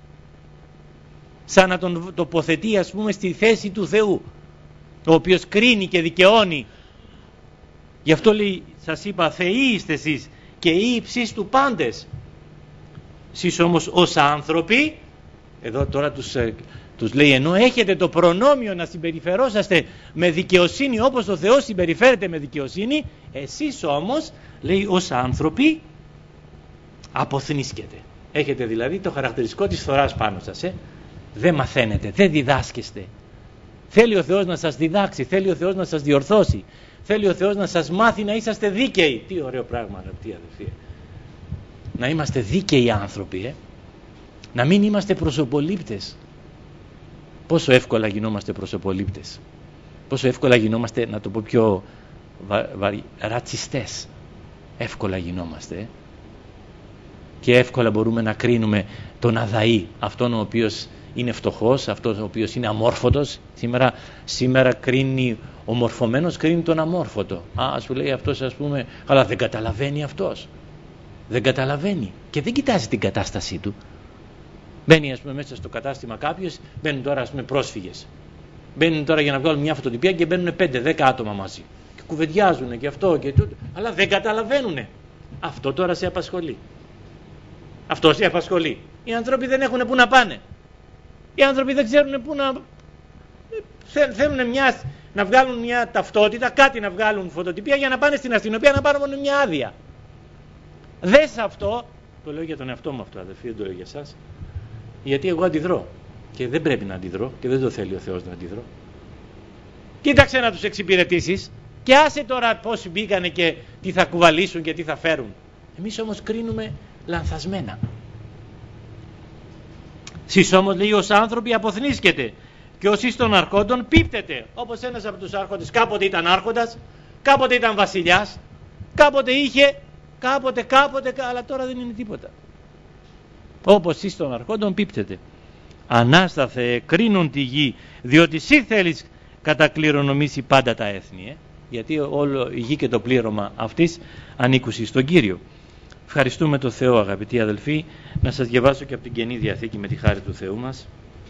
Σαν να τον τοποθετεί ας πούμε στη θέση του Θεού, ο οποίος κρίνει και δικαιώνει. Γι' αυτό λέει, σας είπα θεοί είστε εσείς και οι υψείς του πάντες. Εσείς όμως ως άνθρωποι, εδώ τώρα τους λέει, ενώ έχετε το προνόμιο να συμπεριφερόσαστε με δικαιοσύνη όπως ο Θεός συμπεριφέρεται με δικαιοσύνη, εσείς όμως λέει ως άνθρωποι αποθνίσκετε. Έχετε δηλαδή το χαρακτηριστικό της φθοράς πάνω σας. Δεν μαθαίνετε, δεν διδάσκεστε. Θέλει ο Θεός να σας διδάξει, θέλει ο Θεός να σας διορθώσει, θέλει ο Θεός να σας μάθει να είσαστε δίκαιοι. Τι ωραίο πράγμα αγαπητοί αδελφοί. Να είμαστε δίκαιοι άνθρωποι, να μην είμαστε προσωπολήπτες. Πόσο εύκολα γινόμαστε προσωπολήπτες, πόσο εύκολα γινόμαστε, να το πω πιο ρατσιστές. Εύκολα γινόμαστε και εύκολα μπορούμε να κρίνουμε τον αδαή, αυτόν ο οποίος είναι φτωχός, αυτός ο οποίος είναι αμόρφωτος. Σήμερα κρίνει ο μορφωμένος, κρίνει τον αμόρφωτο. Σου λέει αυτός ας πούμε, αλλά δεν καταλαβαίνει αυτός. Δεν καταλαβαίνει και δεν κοιτάζει την κατάστασή του. Μπαίνει ας πούμε μέσα στο κατάστημα κάποιος, μπαίνουν τώρα ας πούμε πρόσφυγες. Μπαίνουν τώρα για να βγάλουν μια φωτοτυπία και μπαίνουν 5-10 άτομα μαζί. Και κουβεντιάζουν και αυτό και τούτο, αλλά δεν καταλαβαίνουν. Αυτό τώρα σε απασχολεί. Αυτό σε απασχολεί. Οι άνθρωποι δεν έχουν πού να πάνε. Οι άνθρωποι δεν ξέρουν πού να... Θέλουν να βγάλουν μια ταυτότητα, κάτι να βγάλουν φωτοτυπία για να πάνε στην αστυνομία να πάρουν μια άδεια. Δες αυτό, το λέω για τον εαυτό μου αυτό αδελφοί, δεν το λέω για εσάς, γιατί εγώ αντιδρώ και δεν πρέπει να αντιδρώ και δεν το θέλει ο Θεός να αντιδρώ. Κοίταξε να τους εξυπηρετήσεις και άσε τώρα πώς μπήκανε και τι θα κουβαλήσουν και τι θα φέρουν. Εμείς όμως κρίνουμε λανθασμένα. Σεις όμως λέει ως άνθρωποι αποθνίσκετε και ως εις των αρχόντων πίπτετε. Όπως ένας από τους άρχοντες κάποτε ήταν άρχοντας, κάποτε ήταν βασιλιάς, κάποτε είχε, κάποτε, αλλά τώρα δεν είναι τίποτα. Όπως εις των αρχόντων πίπτετε. Ανάσταθε κρίνουν τη γη, διότι εσύ θέλεις κατακληρονομήσει πάντα τα έθνη. Γιατί όλο η γη και το πλήρωμα αυτής ανήκουσει στον Κύριο. Ευχαριστούμε τον Θεό αγαπητοί αδελφοί. Να σας διαβάσω και από την Καινή Διαθήκη με τη χάρη του Θεού μας.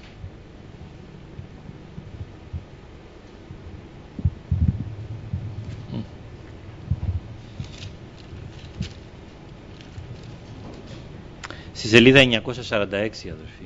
Στη σελίδα 946 αδελφοί.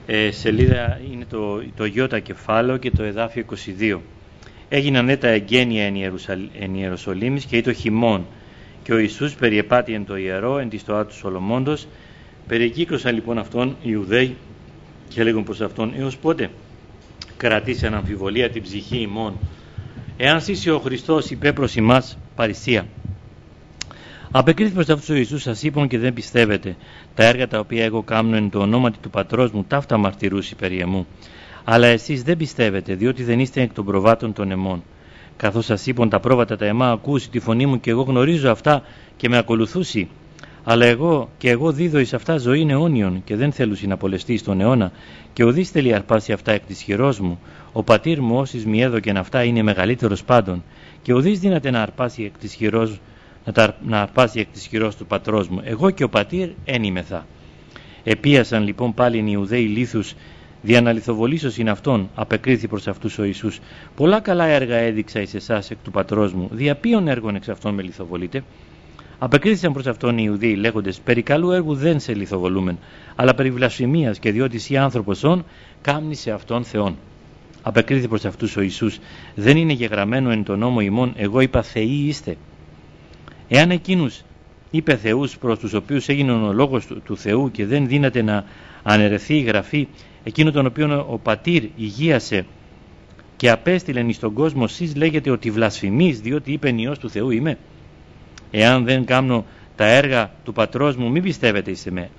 Σελίδα είναι το Ι κεφάλαιο και το εδάφιο 22. Έγιναν τα εγγένεια εν Ιεροσολύμης και το χειμών, και ο Ιησούς περιεπάτει εν το ιερό εν της το άτου Σολομώντος. Περικύκλωσαν λοιπόν αυτόν οι Ιουδαίοι και έλεγαν προς αυτόν: έως πότε κρατήσει εν αμφιβολία την ψυχή ημών? Εάν είσαι ο Χριστός, είπε προς ημάς παρησία. Απεκρίθη προς αυτούς ο Ιησούς: σας είπων και δεν πιστεύετε. Τα έργα τα οποία εγώ κάμνω εν το ονόματι του Πατρός μου, ταύτα μαρτυρούσι περί εμού. Αλλά εσείς δεν πιστεύετε, διότι δεν είστε εκ των προβάτων των εμών. Καθώς σας είπων τα πρόβατα τα εμά ακούσει τη φωνή μου, και εγώ γνωρίζω αυτά και με ακολουθούσι. Αλλά εγώ δίδω εις αυτά ζωή αιώνιον, και δεν θέλουσι να πολεστεί στον αιώνα, και ουδείς θέλει αρπάσει αυτά εκ της χειρός μου. Ο πατήρ μου όσης μη έδωκεν αυτά είναι μεγαλύτερος πάντων, και ουδείς δύναται να αρπάσει εκ της χειρός, να αρπάσει εκ της χειρός του πατρός μου. Εγώ και ο πατήρ εν είμεθα. Επίασαν λοιπόν πάλι οι Ιουδαίοι λίθους, δια να λιθοβολήσω είναι αυτόν. Απεκρίθη προς αυτούς ο Ιησούς: πολλά καλά έργα έδειξα εις εσάς εκ του πατρός μου, δια ποιον έργων εξ αυτών με λιθοβολείτε? Απεκρίθησαν προς αυτόν οι Ιουδαίοι λέγοντες: περί καλού έργου δεν σε λιθοβολούμεν, αλλά περί βλασφημίας, και διότι εσύ άνθρωπος όν, κάμνησε αυτόν Θεόν. Απεκρίθη προς αυτούς ο Ιησούς: δεν είναι γεγραμμένο εν το νόμο ημών, εγώ είπα θεοί είστε? Εάν εκείνους είπε θεούς προς τους οποίους έγινε ο λόγος του Θεού, και δεν δύναται να αναιρεθεί η γραφή, εκείνο τον οποίο ο πατήρ ηγίασε και απέστειλεν εις τον κόσμο, εσείς λέγετε ότι βλασφημείς, διότι είπε Υιός του Θεού είμαι? Εάν δεν κάμνω τα έργα του πατρός μου, μην πιστεύετε εις εμέ.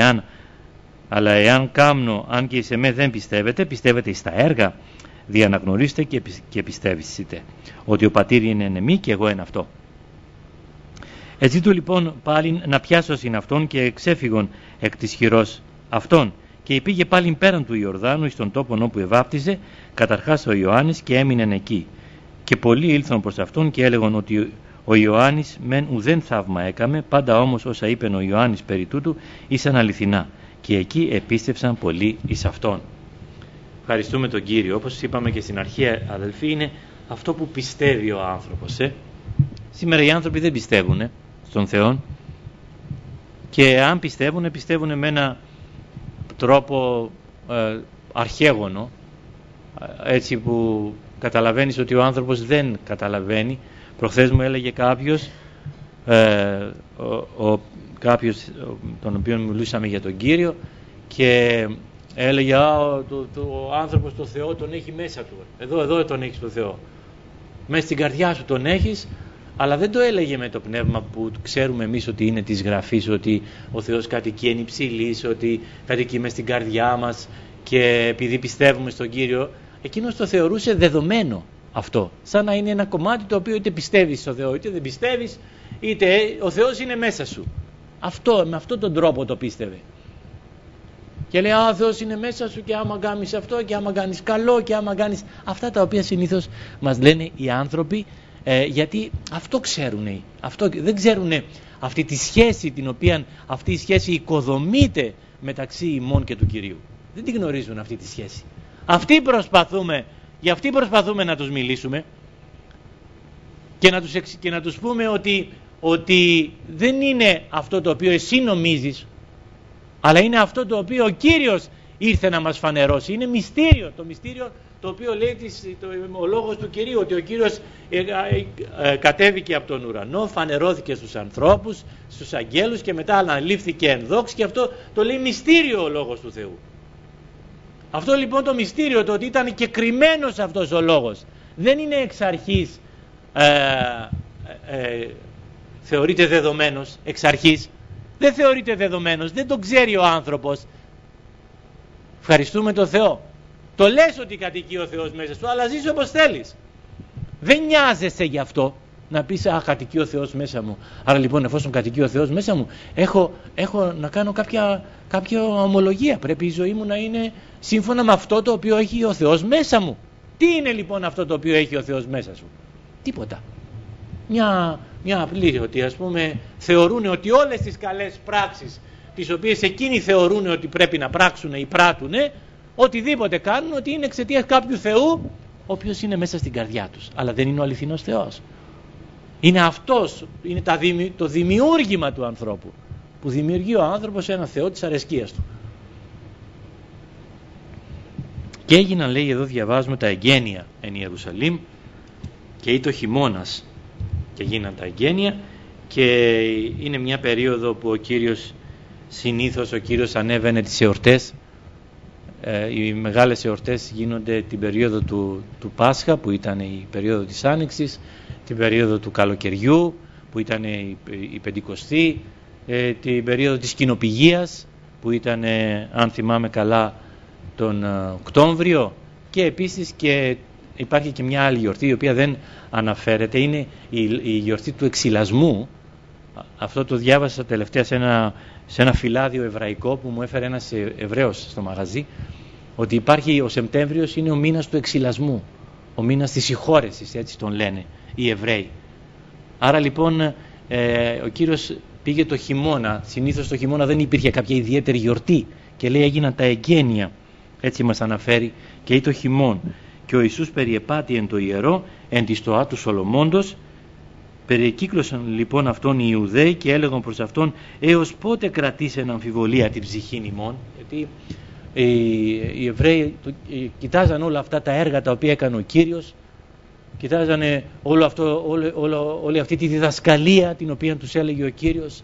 Αλλά εάν κάμνω, αν και εις εμέ δεν πιστεύετε, πιστεύετε εις τα έργα, δια να γνωρίσετε και πιστεύσετε ότι ο πατήρ είναι εν εμεί και εγώ εν αυτό. Έτσι του λοιπόν πάλιν να πιάσω συν αυτόν, και εξέφυγον εκ της χειρός αυτόν, και υπήγε πάλιν πέραν του Ιορδάνου εις τον τόπον όπου ευάπτιζε καταρχάς ο Ιωάννης, και έμεινεν εκεί. Και πολλοί ήλθαν προς αυτόν και έλεγαν ότι ο Ιωάννης μεν ουδέν θαύμα έκαμε, πάντα όμως όσα είπεν ο Ιωάννης περί τούτου ήσαν αληθινά, και εκεί επίστευσαν πολλοί εις αυτόν. Ευχαριστούμε τον Κύριο. Όπως είπαμε και στην αρχή, αδελφοί, είναι αυτό που πιστεύει ο άνθρωπος. Σήμερα οι άνθρωποι δεν πιστεύουν στον Θεό, και αν πιστεύουν με ένα τρόπο αρχαίγωνο, έτσι που καταλαβαίνεις ότι ο άνθρωπος δεν καταλαβαίνει. Προχθές μου έλεγε κάποιος, τον οποίο μιλούσαμε για τον Κύριο, και έλεγε ο άνθρωπος το Θεό τον έχει μέσα του. Εδώ τον έχεις το Θεό. Μέσα στην καρδιά σου τον έχεις, αλλά δεν το έλεγε με το πνεύμα που ξέρουμε εμείς ότι είναι της Γραφής, ότι ο Θεός κατοικεί εν υψηλής, ότι κατοικεί μες στην καρδιά μας, και επειδή πιστεύουμε στον Κύριο, εκείνος το θεωρούσε δεδομένο αυτό. Σαν να είναι ένα κομμάτι το οποίο είτε πιστεύεις στον Θεό είτε δεν πιστεύεις, είτε ο Θεός είναι μέσα σου. Με αυτόν τον τρόπο το πίστευε. Και λέει: ο Θεός είναι μέσα σου, και άμα κάνεις αυτό, και άμα κάνεις καλό, και άμα κάνεις αυτά τα οποία συνήθως μας λένε οι άνθρωποι, γιατί αυτό ξέρουν. Δεν ξέρουν αυτή τη σχέση, αυτή η σχέση οικοδομείται μεταξύ ημών και του Κυρίου. Δεν τη γνωρίζουν αυτή τη σχέση. Γι' αυτή προσπαθούμε να τους μιλήσουμε και να τους πούμε ότι δεν είναι αυτό το οποίο εσύ νομίζεις, αλλά είναι αυτό το οποίο ο Κύριος ήρθε να μας φανερώσει. Είναι μυστήριο, το μυστήριο το οποίο λέει ο λόγος του Κυρίου, ότι ο Κύριος κατέβηκε από τον ουρανό, φανερώθηκε στους ανθρώπους, στους αγγέλους, και μετά αναλήφθηκε εν δόξη, και αυτό το λέει μυστήριο ο λόγος του Θεού. Αυτό λοιπόν το μυστήριο, το ότι ήταν και κρυμμένος αυτός ο λόγος, δεν είναι εξ αρχής θεωρείται δεδομένος. Εξ αρχής δεν θεωρείται δεδομένος, δεν τον ξέρει ο άνθρωπος. Ευχαριστούμε τον Θεό. Το λες ότι κατοικεί ο Θεός μέσα σου, αλλά ζεις όπως θέλεις. Δεν νοιάζεσαι γι' αυτό. Να πεις: κατοικεί ο Θεός μέσα μου. Άρα λοιπόν, εφόσον κατοικεί ο Θεός μέσα μου, έχω να κάνω κάποια ομολογία. Πρέπει η ζωή μου να είναι σύμφωνα με αυτό το οποίο έχει ο Θεός μέσα μου. Τι είναι λοιπόν αυτό το οποίο έχει ο Θεός μέσα σου? Τίποτα. Μια απλή, ότι ας πούμε θεωρούν ότι όλες τις καλές πράξεις, τις οποίες εκείνοι θεωρούν ότι πρέπει να πράξουν ή πράττουν, οτιδήποτε κάνουν, ότι είναι εξαιτίας κάποιου Θεού, ο οποίος είναι μέσα στην καρδιά τους. Αλλά δεν είναι ο αληθινός Θεός. Είναι αυτός, είναι το δημιούργημα του ανθρώπου, που δημιουργεί ο άνθρωπος ένα Θεό της αρεσκίας του. Και έγιναν, λέει εδώ διαβάζουμε, τα εγγένεια εν Ιερουσαλήμ και ή το χειμώνας και γίναν τα εγγένεια, και είναι μια περίοδο που ο Κύριος συνήθως ανέβαινε τις εορτές. Οι μεγάλες εορτές γίνονται την περίοδο του Πάσχα, που ήταν η περίοδο της Άνοιξης, την περίοδο του καλοκαιριού που ήταν η Πεντηκοστή, την περίοδο της Κοινοπηγίας που ήταν, αν θυμάμαι καλά, τον Οκτώβριο, και επίσης και υπάρχει και μια άλλη γιορτή η οποία δεν αναφέρεται, είναι η γιορτή του εξυλασμού. Αυτό το διάβασα τελευταία σε ένα φυλάδιο εβραϊκό που μου έφερε ένας Εβραίος στο μαγαζί, ότι υπάρχει ο Σεπτέμβριος, είναι ο μήνας του εξυλασμού, ο μήνας της συγχώρεσης, έτσι τον λένε οι Εβραίοι. Άρα λοιπόν ο Κύριος πήγε το χειμώνα, συνήθως το χειμώνα δεν υπήρχε κάποια ιδιαίτερη γιορτή, και λέει έγιναν τα εγγένεια, έτσι μας αναφέρει, και ή το χειμών. Και ο Ιησούς περιεπάτη εν το ιερό, εν τη στοά του Σολομώντος. Περιεκύκλωσαν λοιπόν αυτόν οι Ιουδαίοι και έλεγαν προς αυτόν, έως πότε κρατήσεν αμφιβολία την ψυχήν ημών? Γιατί οι Εβραίοι κοιτάζαν όλα αυτά τα έργα τα οποία έκανε ο Κύριος, κοιτάζανε όλη αυτή τη διδασκαλία την οποία τους έλεγε ο Κύριος,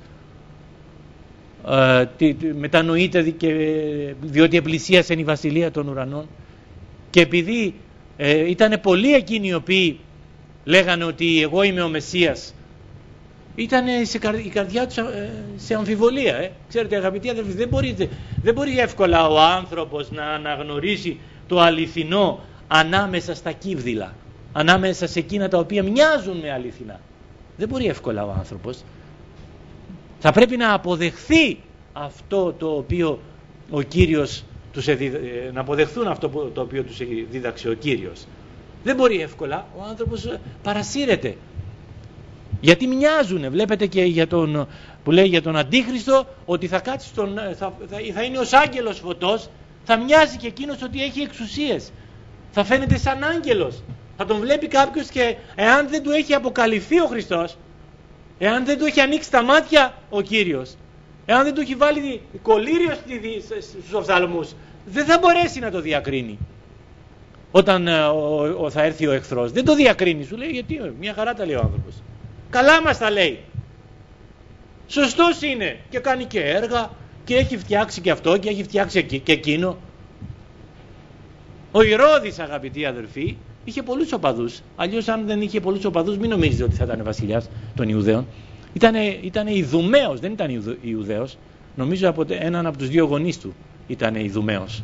μετανοείται διότι επλησίασε η βασιλεία των ουρανών, και επειδή ήταν πολλοί εκείνοι οι οποίοι λέγανε ότι εγώ είμαι ο Μεσσίας, ήταν η καρδιά τους σε αμφιβολία. Ξέρετε αγαπητοί αδελφοί, δεν μπορεί εύκολα ο άνθρωπος να αναγνωρίσει το αληθινό ανάμεσα στα κύβδηλα, ανάμεσα σε εκείνα τα οποία μοιάζουν με αληθινά. Δεν μπορεί εύκολα ο άνθρωπος. Θα πρέπει να αποδεχθεί αυτό το οποίο ο Κύριος να αποδεχθούν αυτό το οποίο τους δίδαξε ο Κύριος. Δεν μπορεί εύκολα, ο άνθρωπος παρασύρεται. Γιατί μοιάζουνε, βλέπετε και που λέει για τον Αντίχριστο, ότι θα κάτσει θα είναι ως άγγελος φωτός, θα μοιάζει και εκείνος ότι έχει εξουσίες. Θα φαίνεται σαν άγγελος. Θα τον βλέπει κάποιος, και εάν δεν του έχει αποκαλυφθεί ο Χριστός, εάν δεν του έχει ανοίξει τα μάτια ο Κύριος, εάν δεν του έχει βάλει κολύριο στους οφθαλμούς, δεν θα μπορέσει να το διακρίνει. Όταν θα έρθει ο εχθρός, δεν το διακρίνει, σου λέει, γιατί μια χαρά τα λέει ο άνθρωπος. Καλά μας τα λέει. Σωστός είναι και κάνει και έργα και έχει φτιάξει και αυτό και έχει φτιάξει και εκείνο. Ο Ηρώδης, αγαπητοί αδερφοί, είχε πολλούς οπαδούς. Αλλιώς αν δεν είχε πολλούς οπαδούς, μην νομίζετε ότι θα ήταν βασιλιάς των Ιουδαίων. Ήταν Ιδουμαίος, δεν ήταν Ιουδαίος. Νομίζω έναν από τους δύο γονείς του ήταν Ιδουμαίος,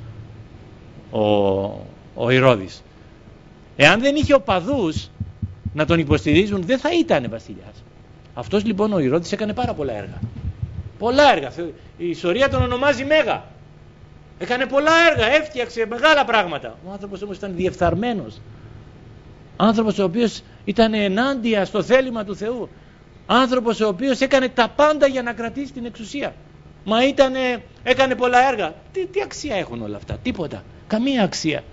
ο Ηρώδης. Εάν δεν είχε οπαδούς να τον υποστηρίζουν, δεν θα ήταν βασιλιάς. Αυτός λοιπόν ο Ηρώδης έκανε πάρα πολλά έργα. Πολλά έργα. Η ιστορία τον ονομάζει Μέγα. Έκανε πολλά έργα, έφτιαξε μεγάλα πράγματα. Ο άνθρωπος όμως ήταν διεφθαρμένος. Άνθρωπος ο οποίος ήταν ενάντια στο θέλημα του Θεού. Άνθρωπος ο οποίος έκανε τα πάντα για να κρατήσει την εξουσία. Μα έκανε πολλά έργα. Τι αξία έχουν όλα αυτά? Τίποτα. Καμία αξία.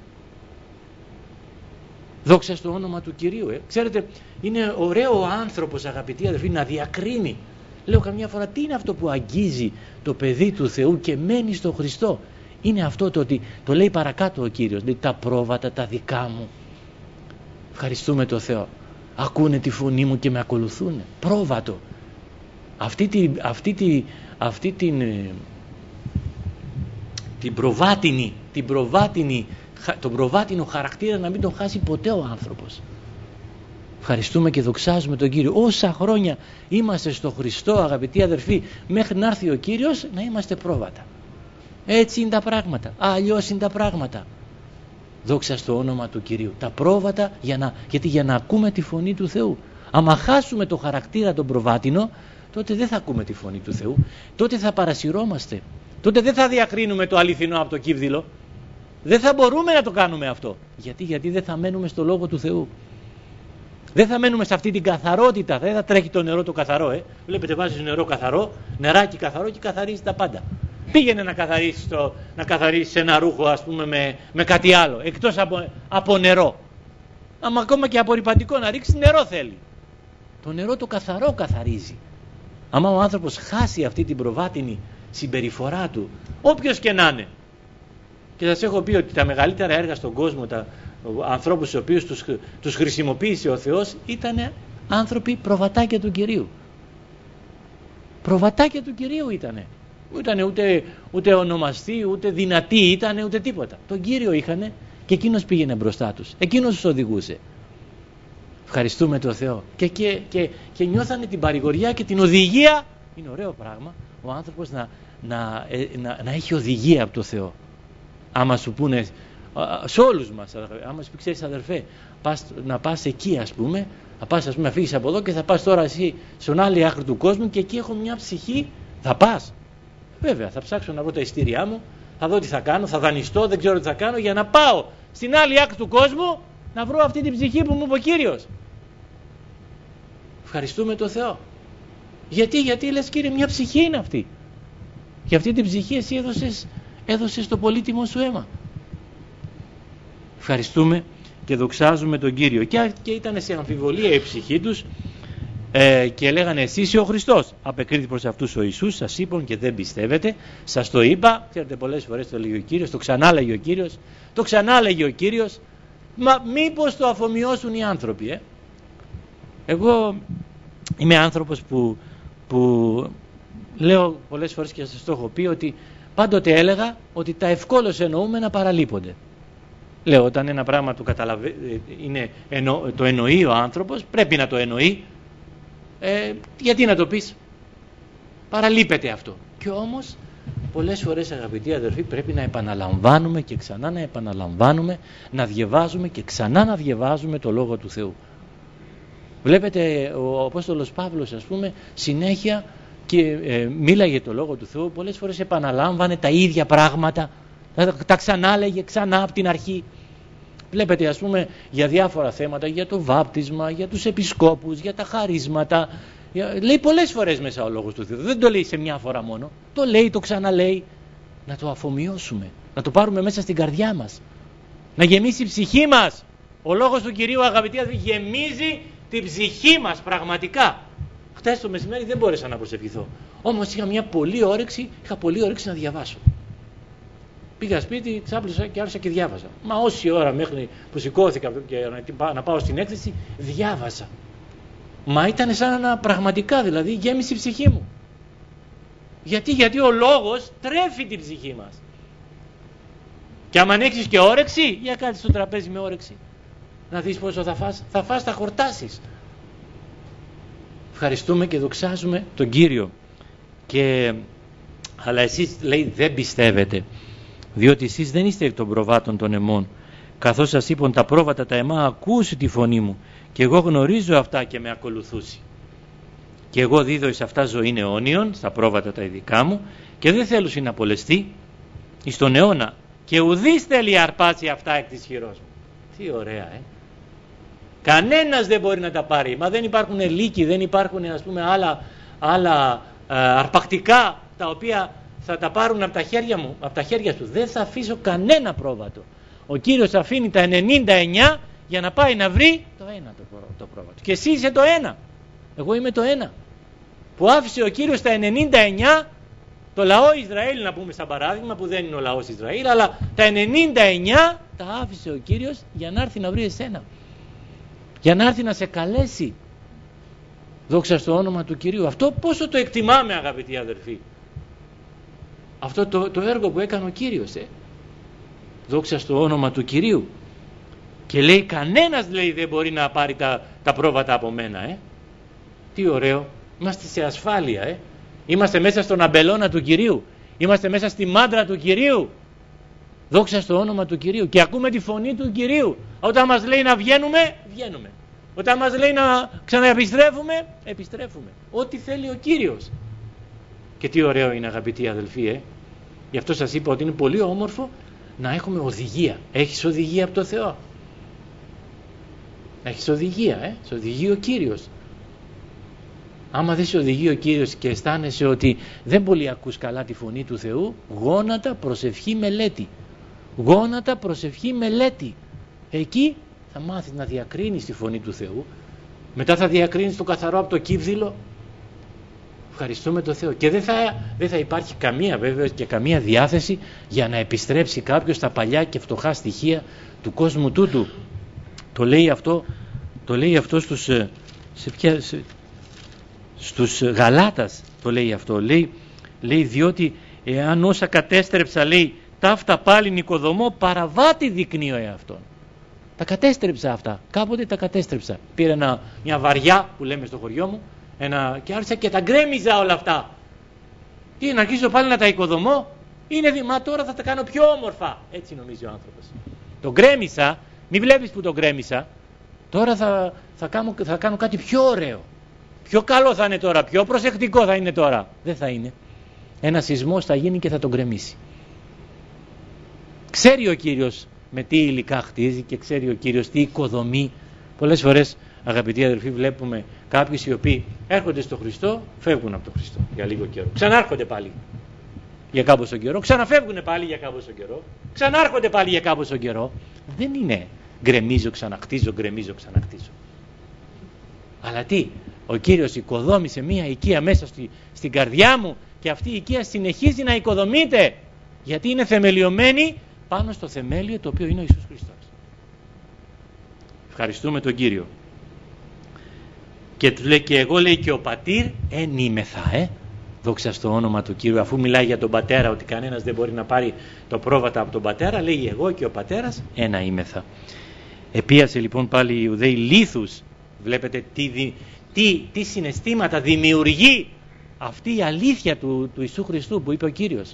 Δόξα στο όνομα του Κυρίου. Ξέρετε, είναι ωραίο ο άνθρωπος, αγαπητοί αδελφοί, να διακρίνει. Λέω καμιά φορά, τι είναι αυτό που αγγίζει το παιδί του Θεού και μένει στο Χριστό? Είναι αυτό το ότι, το λέει παρακάτω ο Κύριος, λέει, τα πρόβατα τα δικά μου, ευχαριστούμε το Θεό, ακούνε τη φωνή μου και με ακολουθούν. Πρόβατο. Τον προβάτινο χαρακτήρα να μην τον χάσει ποτέ ο άνθρωπος. Ευχαριστούμε και δοξάζουμε τον Κύριο. Όσα χρόνια είμαστε στο Χριστό, αγαπητοί αδερφοί, μέχρι να έρθει ο Κύριος, να είμαστε πρόβατα. Έτσι είναι τα πράγματα. Αλλιώς είναι τα πράγματα. Δόξα στο όνομα του Κυρίου. Τα πρόβατα γιατί για να ακούμε τη φωνή του Θεού. Άμα χάσουμε το χαρακτήρα τον προβάτινο, τότε δεν θα ακούμε τη φωνή του Θεού. Τότε θα παρασυρώμαστε. Τότε δεν θα διακρίνουμε το αληθινό από το κύβδηλο. Δεν θα μπορούμε να το κάνουμε αυτό. Γιατί δεν θα μένουμε στο Λόγο του Θεού. Δεν θα μένουμε σε αυτή την καθαρότητα. Δεν θα τρέχει το νερό το καθαρό. Βλέπετε, βάζεις νερό καθαρό, νεράκι καθαρό και καθαρίζει τα πάντα. Πήγαινε να καθαρίσεις ένα ρούχο, ας πούμε, με κάτι άλλο, εκτός από νερό. Άμα ακόμα και απορρυπαντικό να ρίξει, νερό θέλει. Το νερό το καθαρό καθαρίζει. Άμα ο άνθρωπος χάσει αυτή την προβάτινη συμπεριφορά του, όποιος και να είναι, Και σας έχω πει ότι τα μεγαλύτερα έργα στον κόσμο, ανθρώπους τους οποίους τους χρησιμοποίησε ο Θεός, ήταν άνθρωποι προβατάκια του Κυρίου. Προβατάκια του Κυρίου ήτανε. Ήτανε ούτε ονομαστοί, ούτε δυνατοί ήτανε, ούτε τίποτα. Τον Κύριο είχανε και εκείνος πήγαινε μπροστά τους. Εκείνος τους οδηγούσε. Ευχαριστούμε τον Θεό. Και νιώθανε την παρηγοριά και την οδηγία. Είναι ωραίο πράγμα ο άνθρωπος να έχει οδηγία από το Θεό. Άμα σου πούνε, σε όλους μας, άμα σου πει, ξέρεις αδερφέ, να πας εκεί, ας πούμε, θα πας, ας πούμε, να φύγεις από εδώ και θα πας τώρα εσύ στον άλλη άκρη του κόσμου και εκεί έχω μια ψυχή, θα πας. Βέβαια, θα ψάξω να βρω τα ειστήριά μου, θα δω τι θα κάνω, θα δανειστώ, δεν ξέρω τι θα κάνω, για να πάω στην άλλη άκρη του κόσμου να βρω αυτή την ψυχή που μου είπε ο Κύριος. Ευχαριστούμε τον Θεό. Γιατί λες, Κύριε, μια ψυχή είναι αυτή. Και αυτή την ψυχή εσύ έδωσες το πολύτιμο σου αίμα. Ευχαριστούμε και δοξάζουμε τον Κύριο. Και ήταν σε αμφιβολία η ψυχή τους και λέγανε, εσύ είσαι ο Χριστός. Απεκρίθη προς αυτούς ο Ιησούς, σας είπαν και δεν πιστεύετε. Σας το είπα, ξέρετε, πολλές φορές το λέγει ο Κύριος, το ξανά λέγει ο Κύριος. Μα μήπως το αφομοιώσουν οι άνθρωποι. Εγώ είμαι άνθρωπος που λέω πολλές φορές και σας το έχω πει, ότι πάντοτε έλεγα ότι τα ευκόλως εννοούμε να παραλείπονται. Λέω, όταν ένα πράγμα το εννοεί ο άνθρωπος, πρέπει να το εννοεί. Γιατί να το πεις, παραλείπεται αυτό. Και όμως πολλές φορές, αγαπητοί αδερφοί, πρέπει να επαναλαμβάνουμε και ξανά να επαναλαμβάνουμε, να διαβάζουμε και ξανά να διαβάζουμε το Λόγο του Θεού. Βλέπετε, ο Απόστολος Παύλος, ας πούμε, συνέχεια και μίλαγε το Λόγο του Θεού, πολλές φορές επαναλάμβανε τα ίδια πράγματα, τα ξανάλεγε ξανά από την αρχή. Βλέπετε, ας πούμε, για διάφορα θέματα, για το βάπτισμα, για τους επισκόπους, για τα χαρίσματα, λέει πολλές φορές μέσα ο Λόγος του Θεού, δεν το λέει σε μια φορά μόνο, το λέει, το ξαναλέει. Να το αφομοιώσουμε, να το πάρουμε μέσα στην καρδιά μας, να γεμίσει η ψυχή μας. Ο Λόγος του Κυρίου, αγαπητοί αδελφοί, γεμίζει την ψυχή μας πραγματικά. Χτες το μεσημέρι δεν μπόρεσα να προσευχηθώ, όμως είχα πολλή όρεξη να διαβάσω. Πήγα σπίτι, τσάπλωσα και άρχισα και διάβασα. Μα όση ώρα μέχρι που σηκώθηκα και να πάω στην έκθεση, διάβασα. Μα ήταν σαν να πραγματικά, δηλαδή, γέμισε η ψυχή μου. Γιατί ο Λόγος τρέφει την ψυχή μας. Και άμα έχεις και όρεξη, για κάτσε στο τραπέζι με όρεξη. Να δεις πόσο θα φας, θα χορτάσεις. Ευχαριστούμε και δοξάζουμε τον Κύριο. Αλλά εσείς, λέει, δεν πιστεύετε, διότι εσείς δεν είστε εκ των προβάτων των αιμών. Καθώς σας είπαν τα πρόβατα τα αιμά, ακούσει τη φωνή μου, και εγώ γνωρίζω αυτά και με ακολουθούσει. Και εγώ δίδω εις αυτά ζωήν αιώνιον, στα πρόβατα τα ειδικά μου, και δεν θέλω να απολεστεί εις τον αιώνα, και ουδείς θέλει αρπάσει αυτά εκ της χειρός μου. Τι ωραία, Κανένας δεν μπορεί να τα πάρει. Μα δεν υπάρχουν λύκοι, δεν υπάρχουν, ας πούμε, άλλα αρπακτικά τα οποία θα τα πάρουν από τα χέρια μου, από τα χέρια του. Δεν θα αφήσω κανένα πρόβατο. Ο Κύριος αφήνει τα 99 για να πάει να βρει το ένα το πρόβατο. Και εσύ είσαι το ένα. Εγώ είμαι το ένα. Που άφησε ο Κύριος τα 99, το λαό Ισραήλ, να πούμε σαν παράδειγμα, που δεν είναι ο λαός Ισραήλ, αλλά τα 99 τα άφησε ο Κύριος για να έρθει να βρει εσένα. Για να έρθει να σε καλέσει. Δόξα στο όνομα του Κυρίου. Αυτό πόσο το εκτιμάμε, αγαπητοί αδερφοί. Αυτό το έργο που έκανε ο Κύριος. Δόξα στο όνομα του Κυρίου. Και λέει, κανένας, λέει, δεν μπορεί να πάρει τα πρόβατα από μένα. Τι ωραίο. Είμαστε σε ασφάλεια. Είμαστε μέσα στον αμπελώνα του Κυρίου. Είμαστε μέσα στη μάντρα του Κυρίου. Δόξα στο όνομα του Κυρίου. Και ακούμε τη φωνή του Κυρίου. Όταν μας λέει να βγαίνουμε, βγαίνουμε. Όταν μας λέει να ξαναεπιστρέφουμε, επιστρέφουμε. Ό,τι θέλει ο Κύριος. Και τι ωραίο είναι, αγαπητοί αδελφοί. Γι' αυτό σας είπα ότι είναι πολύ όμορφο να έχουμε οδηγία. Έχεις οδηγία από το Θεό. Έχεις οδηγία. Σε οδηγεί ο Κύριος. Άμα δεν σε οδηγεί ο Κύριος και αισθάνεσαι ότι δεν πολύ ακούς καλά τη φωνή του Θεού, γόνατα, προσευχή, μελέτη. Γόνατα, προσευχή, μελέτη. Εκεί θα μάθεις να διακρίνεις τη φωνή του Θεού. Μετά θα διακρίνεις το καθαρό από το κύβδηλο. Ευχαριστούμε τον Θεό. Και δεν θα υπάρχει καμία βέβαια και καμία διάθεση για να επιστρέψει κάποιος στα παλιά και φτωχά στοιχεία του κόσμου τούτου. Το λέει αυτό στους Γαλάτας, το λέει αυτό. Λέει διότι εάν όσα κατέστρεψα, λέει, ταύτα πάλιν οικοδομώ, παραβάτη δεικνύω εαυτόν. Τα κατέστρεψα αυτά, κάποτε τα κατέστρεψα. Πήρα μια βαριά που λέμε στο χωριό μου και άρχισα και τα γκρέμιζα όλα αυτά. Τι, να αρχίσω πάλι να τα οικοδομώ? Μα τώρα θα τα κάνω πιο όμορφα. Έτσι νομίζει ο άνθρωπος. Το γκρέμισα, μην βλέπεις που το γκρέμισα. Τώρα θα κάνω κάτι πιο ωραίο. Πιο καλό θα είναι τώρα, πιο προσεκτικό θα είναι τώρα. Δεν θα είναι. Ένα σεισμός θα γίνει και θα τον γκρεμίσει. Ξέρει ο Κύριος με τι υλικά χτίζει και ξέρει ο Κύριος τι οικοδομεί. Πολλές φορές, αγαπητοί αδελφοί, βλέπουμε κάποιους οι οποίοι έρχονται στο Χριστό, φεύγουν από τον Χριστό για λίγο καιρό. Ξανάρχονται πάλι για κάποιο καιρό, ξαναφεύγουν πάλι για κάποιο καιρό, ξανάρχονται πάλι για κάποιο καιρό. Δεν είναι γκρεμίζω, ξαναχτίζω, γκρεμίζω, ξαναχτίζω. Αλλά τι, ο Κύριος οικοδόμησε μία οικία μέσα στην καρδιά μου και αυτή η οικία συνεχίζει να οικοδομείται, γιατί είναι θεμελιωμένη πάνω στο θεμέλιο το οποίο είναι ο Ιησούς Χριστός. Ευχαριστούμε τον Κύριο. Και του λέει και εγώ, λέει, και ο πατήρ εν είμεθα, δόξα στο όνομα του Κύριου. Αφού μιλάει για τον πατέρα, ότι κανένας δεν μπορεί να πάρει το πρόβατα από τον πατέρα, λέει εγώ και ο πατέρας ένα είμεθα. Επίασε λοιπόν πάλι οι Ιουδαίοι λίθους. Βλέπετε τι συναισθήματα δημιουργεί αυτή η αλήθεια του Ιησού Χριστού που είπε ο Κύριος.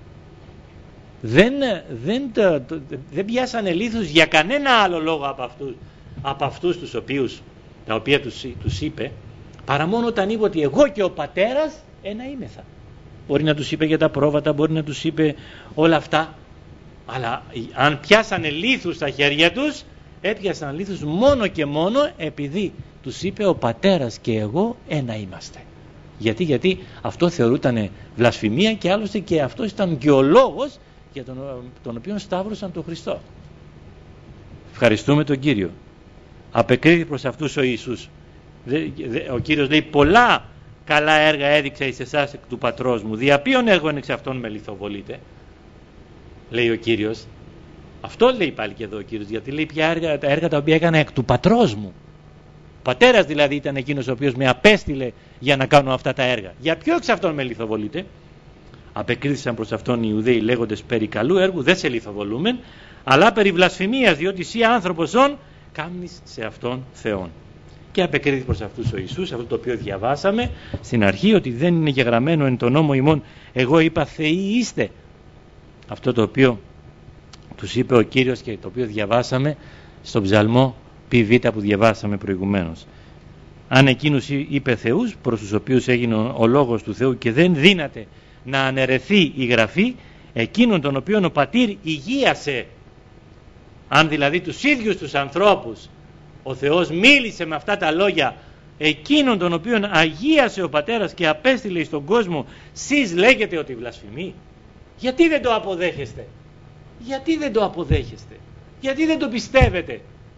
Δεν πιάσανε λίθους για κανένα άλλο λόγο από αυτούς τα οποία τους είπε, παρά μόνο όταν είπε ότι εγώ και ο πατέρας ένα είμεθα. Μπορεί να τους είπε για τα πρόβατα, μπορεί να τους είπε όλα αυτά, αλλά αν πιάσανε λίθους στα χέρια τους, έπιασαν λίθους μόνο και μόνο επειδή τους είπε ο πατέρας και εγώ ένα είμαστε. Γιατί αυτό θεωρούταν βλασφημία και άλλωστε και αυτός ήταν και ο λόγος για τον οποίο σταύρωσαν τον Χριστό. Ευχαριστούμε τον Κύριο. Απεκρίθη προς αυτούς ο Ιησούς. Ο Κύριος λέει πολλά καλά έργα έδειξα εις εσάς εκ του πατρός μου. Δια ποιον έργων εξ αυτών με λιθοβολείτε, λέει ο Κύριος. Αυτό λέει πάλι και εδώ ο Κύριος, γιατί λέει τα έργα τα οποία έκανα εκ του πατρός μου. Ο πατέρας δηλαδή ήταν εκείνος ο οποίος με απέστειλε για να κάνω αυτά τα έργα. Για ποιο εξ αυτών με λιθοβολείτε? Απεκρίθησαν προς αυτόν οι Ιουδαίοι λέγοντες περί καλού έργου δεν σε λιθοβολούμεν, αλλά περί βλασφημίας, διότι εσύ άνθρωπος όν κάμνεις σε αυτόν Θεόν. Και απεκρίθη προς αυτούς ο Ιησούς, αυτό το οποίο διαβάσαμε στην αρχή, ότι δεν είναι γεγραμμένο εν τον νόμο ημών εγώ είπα θεοί είστε. Αυτό το οποίο τους είπε ο Κύριος και το οποίο διαβάσαμε στον ψαλμό π.β. που διαβάσαμε προηγουμένως. Αν εκείνους είπε θεούς προς τους οποίους έγινε ο λόγος του Θεού και δεν δύναται να αναιρεθεί η γραφή, εκείνον τον οποίον ο πατήρ υγείασε, αν δηλαδή τους ίδιους τους ανθρώπους ο Θεός μίλησε με αυτά τα λόγια, εκείνον τον οποίον αγίασε ο πατέρας και απέστειλε στον κόσμο, σεις λέγεται ότι βλασφημεί? Γιατί δεν το αποδέχεστε? Γιατί δεν το αποδέχεστε? Γιατί δεν το πιστεύετε?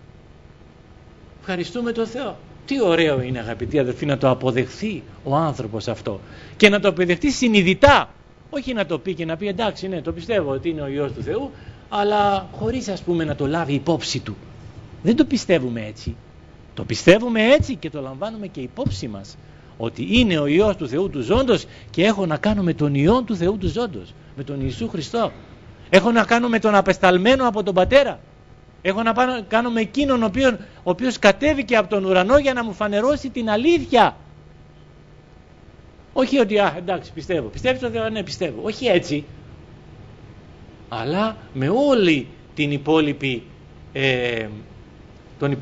Ευχαριστούμε τον Θεό. Τι ωραίο είναι, αγαπητοί αδελφοί, να το αποδεχθεί ο άνθρωπος αυτό και να το αποδεχτεί συνειδητά, όχι να το πει και να πει εντάξει, ναι, το πιστεύω ότι είναι ο Υιός του Θεού, αλλά χωρίς ας πούμε να το λάβει υπόψη του. Δεν το πιστεύουμε έτσι. Το πιστεύουμε έτσι και το λαμβάνουμε και υπόψη μας, ότι είναι ο Υιός του Θεού του ζώντος και έχω να κάνω με τον Υιό του Θεού του ζώντος, με τον Ιησού Χριστό. Έχω να κάνω με τον απεσταλμένο από τον Πατέρα. Έχω να κάνω με εκείνον ο οποίος κατέβηκε από τον ουρανό για να μου φανερώσει την αλήθεια. Όχι ότι εντάξει πιστεύω. Πιστεύεις το Θεό? Ναι, πιστεύω. Όχι έτσι. Αλλά με όλη την υπόλοιπη την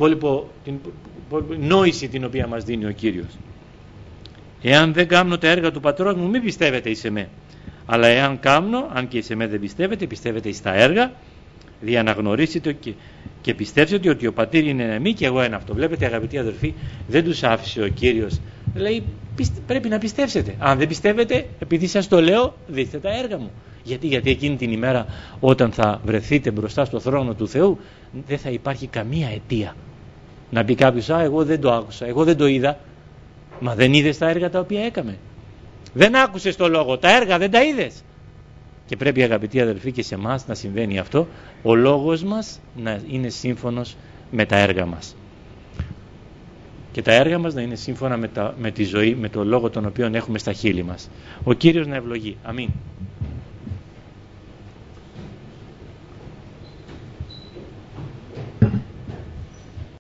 νόηση την οποία μας δίνει ο Κύριος. Εάν δεν κάνω τα έργα του πατρός μου, μην πιστεύετε εις εμέ. Αλλά εάν κάνω, αν και εις εμέ δεν πιστεύετε, πιστεύετε εις τα έργα, διαναγνωρίσετε και πιστέψετε ότι ο πατήρ είναι εμεί και εγώ ένα αυτό. Βλέπετε, αγαπητοί αδελφοί, δεν τους άφησε ο Κύριος. Λέει πρέπει να πιστέψετε. Αν δεν πιστεύετε, επειδή σας το λέω, δείτε τα έργα μου. Γιατί εκείνη την ημέρα όταν θα βρεθείτε μπροστά στο θρόνο του Θεού, δεν θα υπάρχει καμία αιτία να πει κάποιος εγώ δεν το άκουσα, εγώ δεν το είδα. Μα δεν είδες τα έργα τα οποία έκαμε? Δεν άκουσες το λόγο, τα έργα δεν τα είδες. Και πρέπει, αγαπητοί αδελφοί, και σε εμάς να συμβαίνει αυτό, ο λόγος μας να είναι σύμφωνος με τα έργα μας. Και τα έργα μας να είναι σύμφωνα με τη ζωή, με το λόγο τον οποίο έχουμε στα χείλη μας. Ο Κύριος να ευλογεί. Αμήν.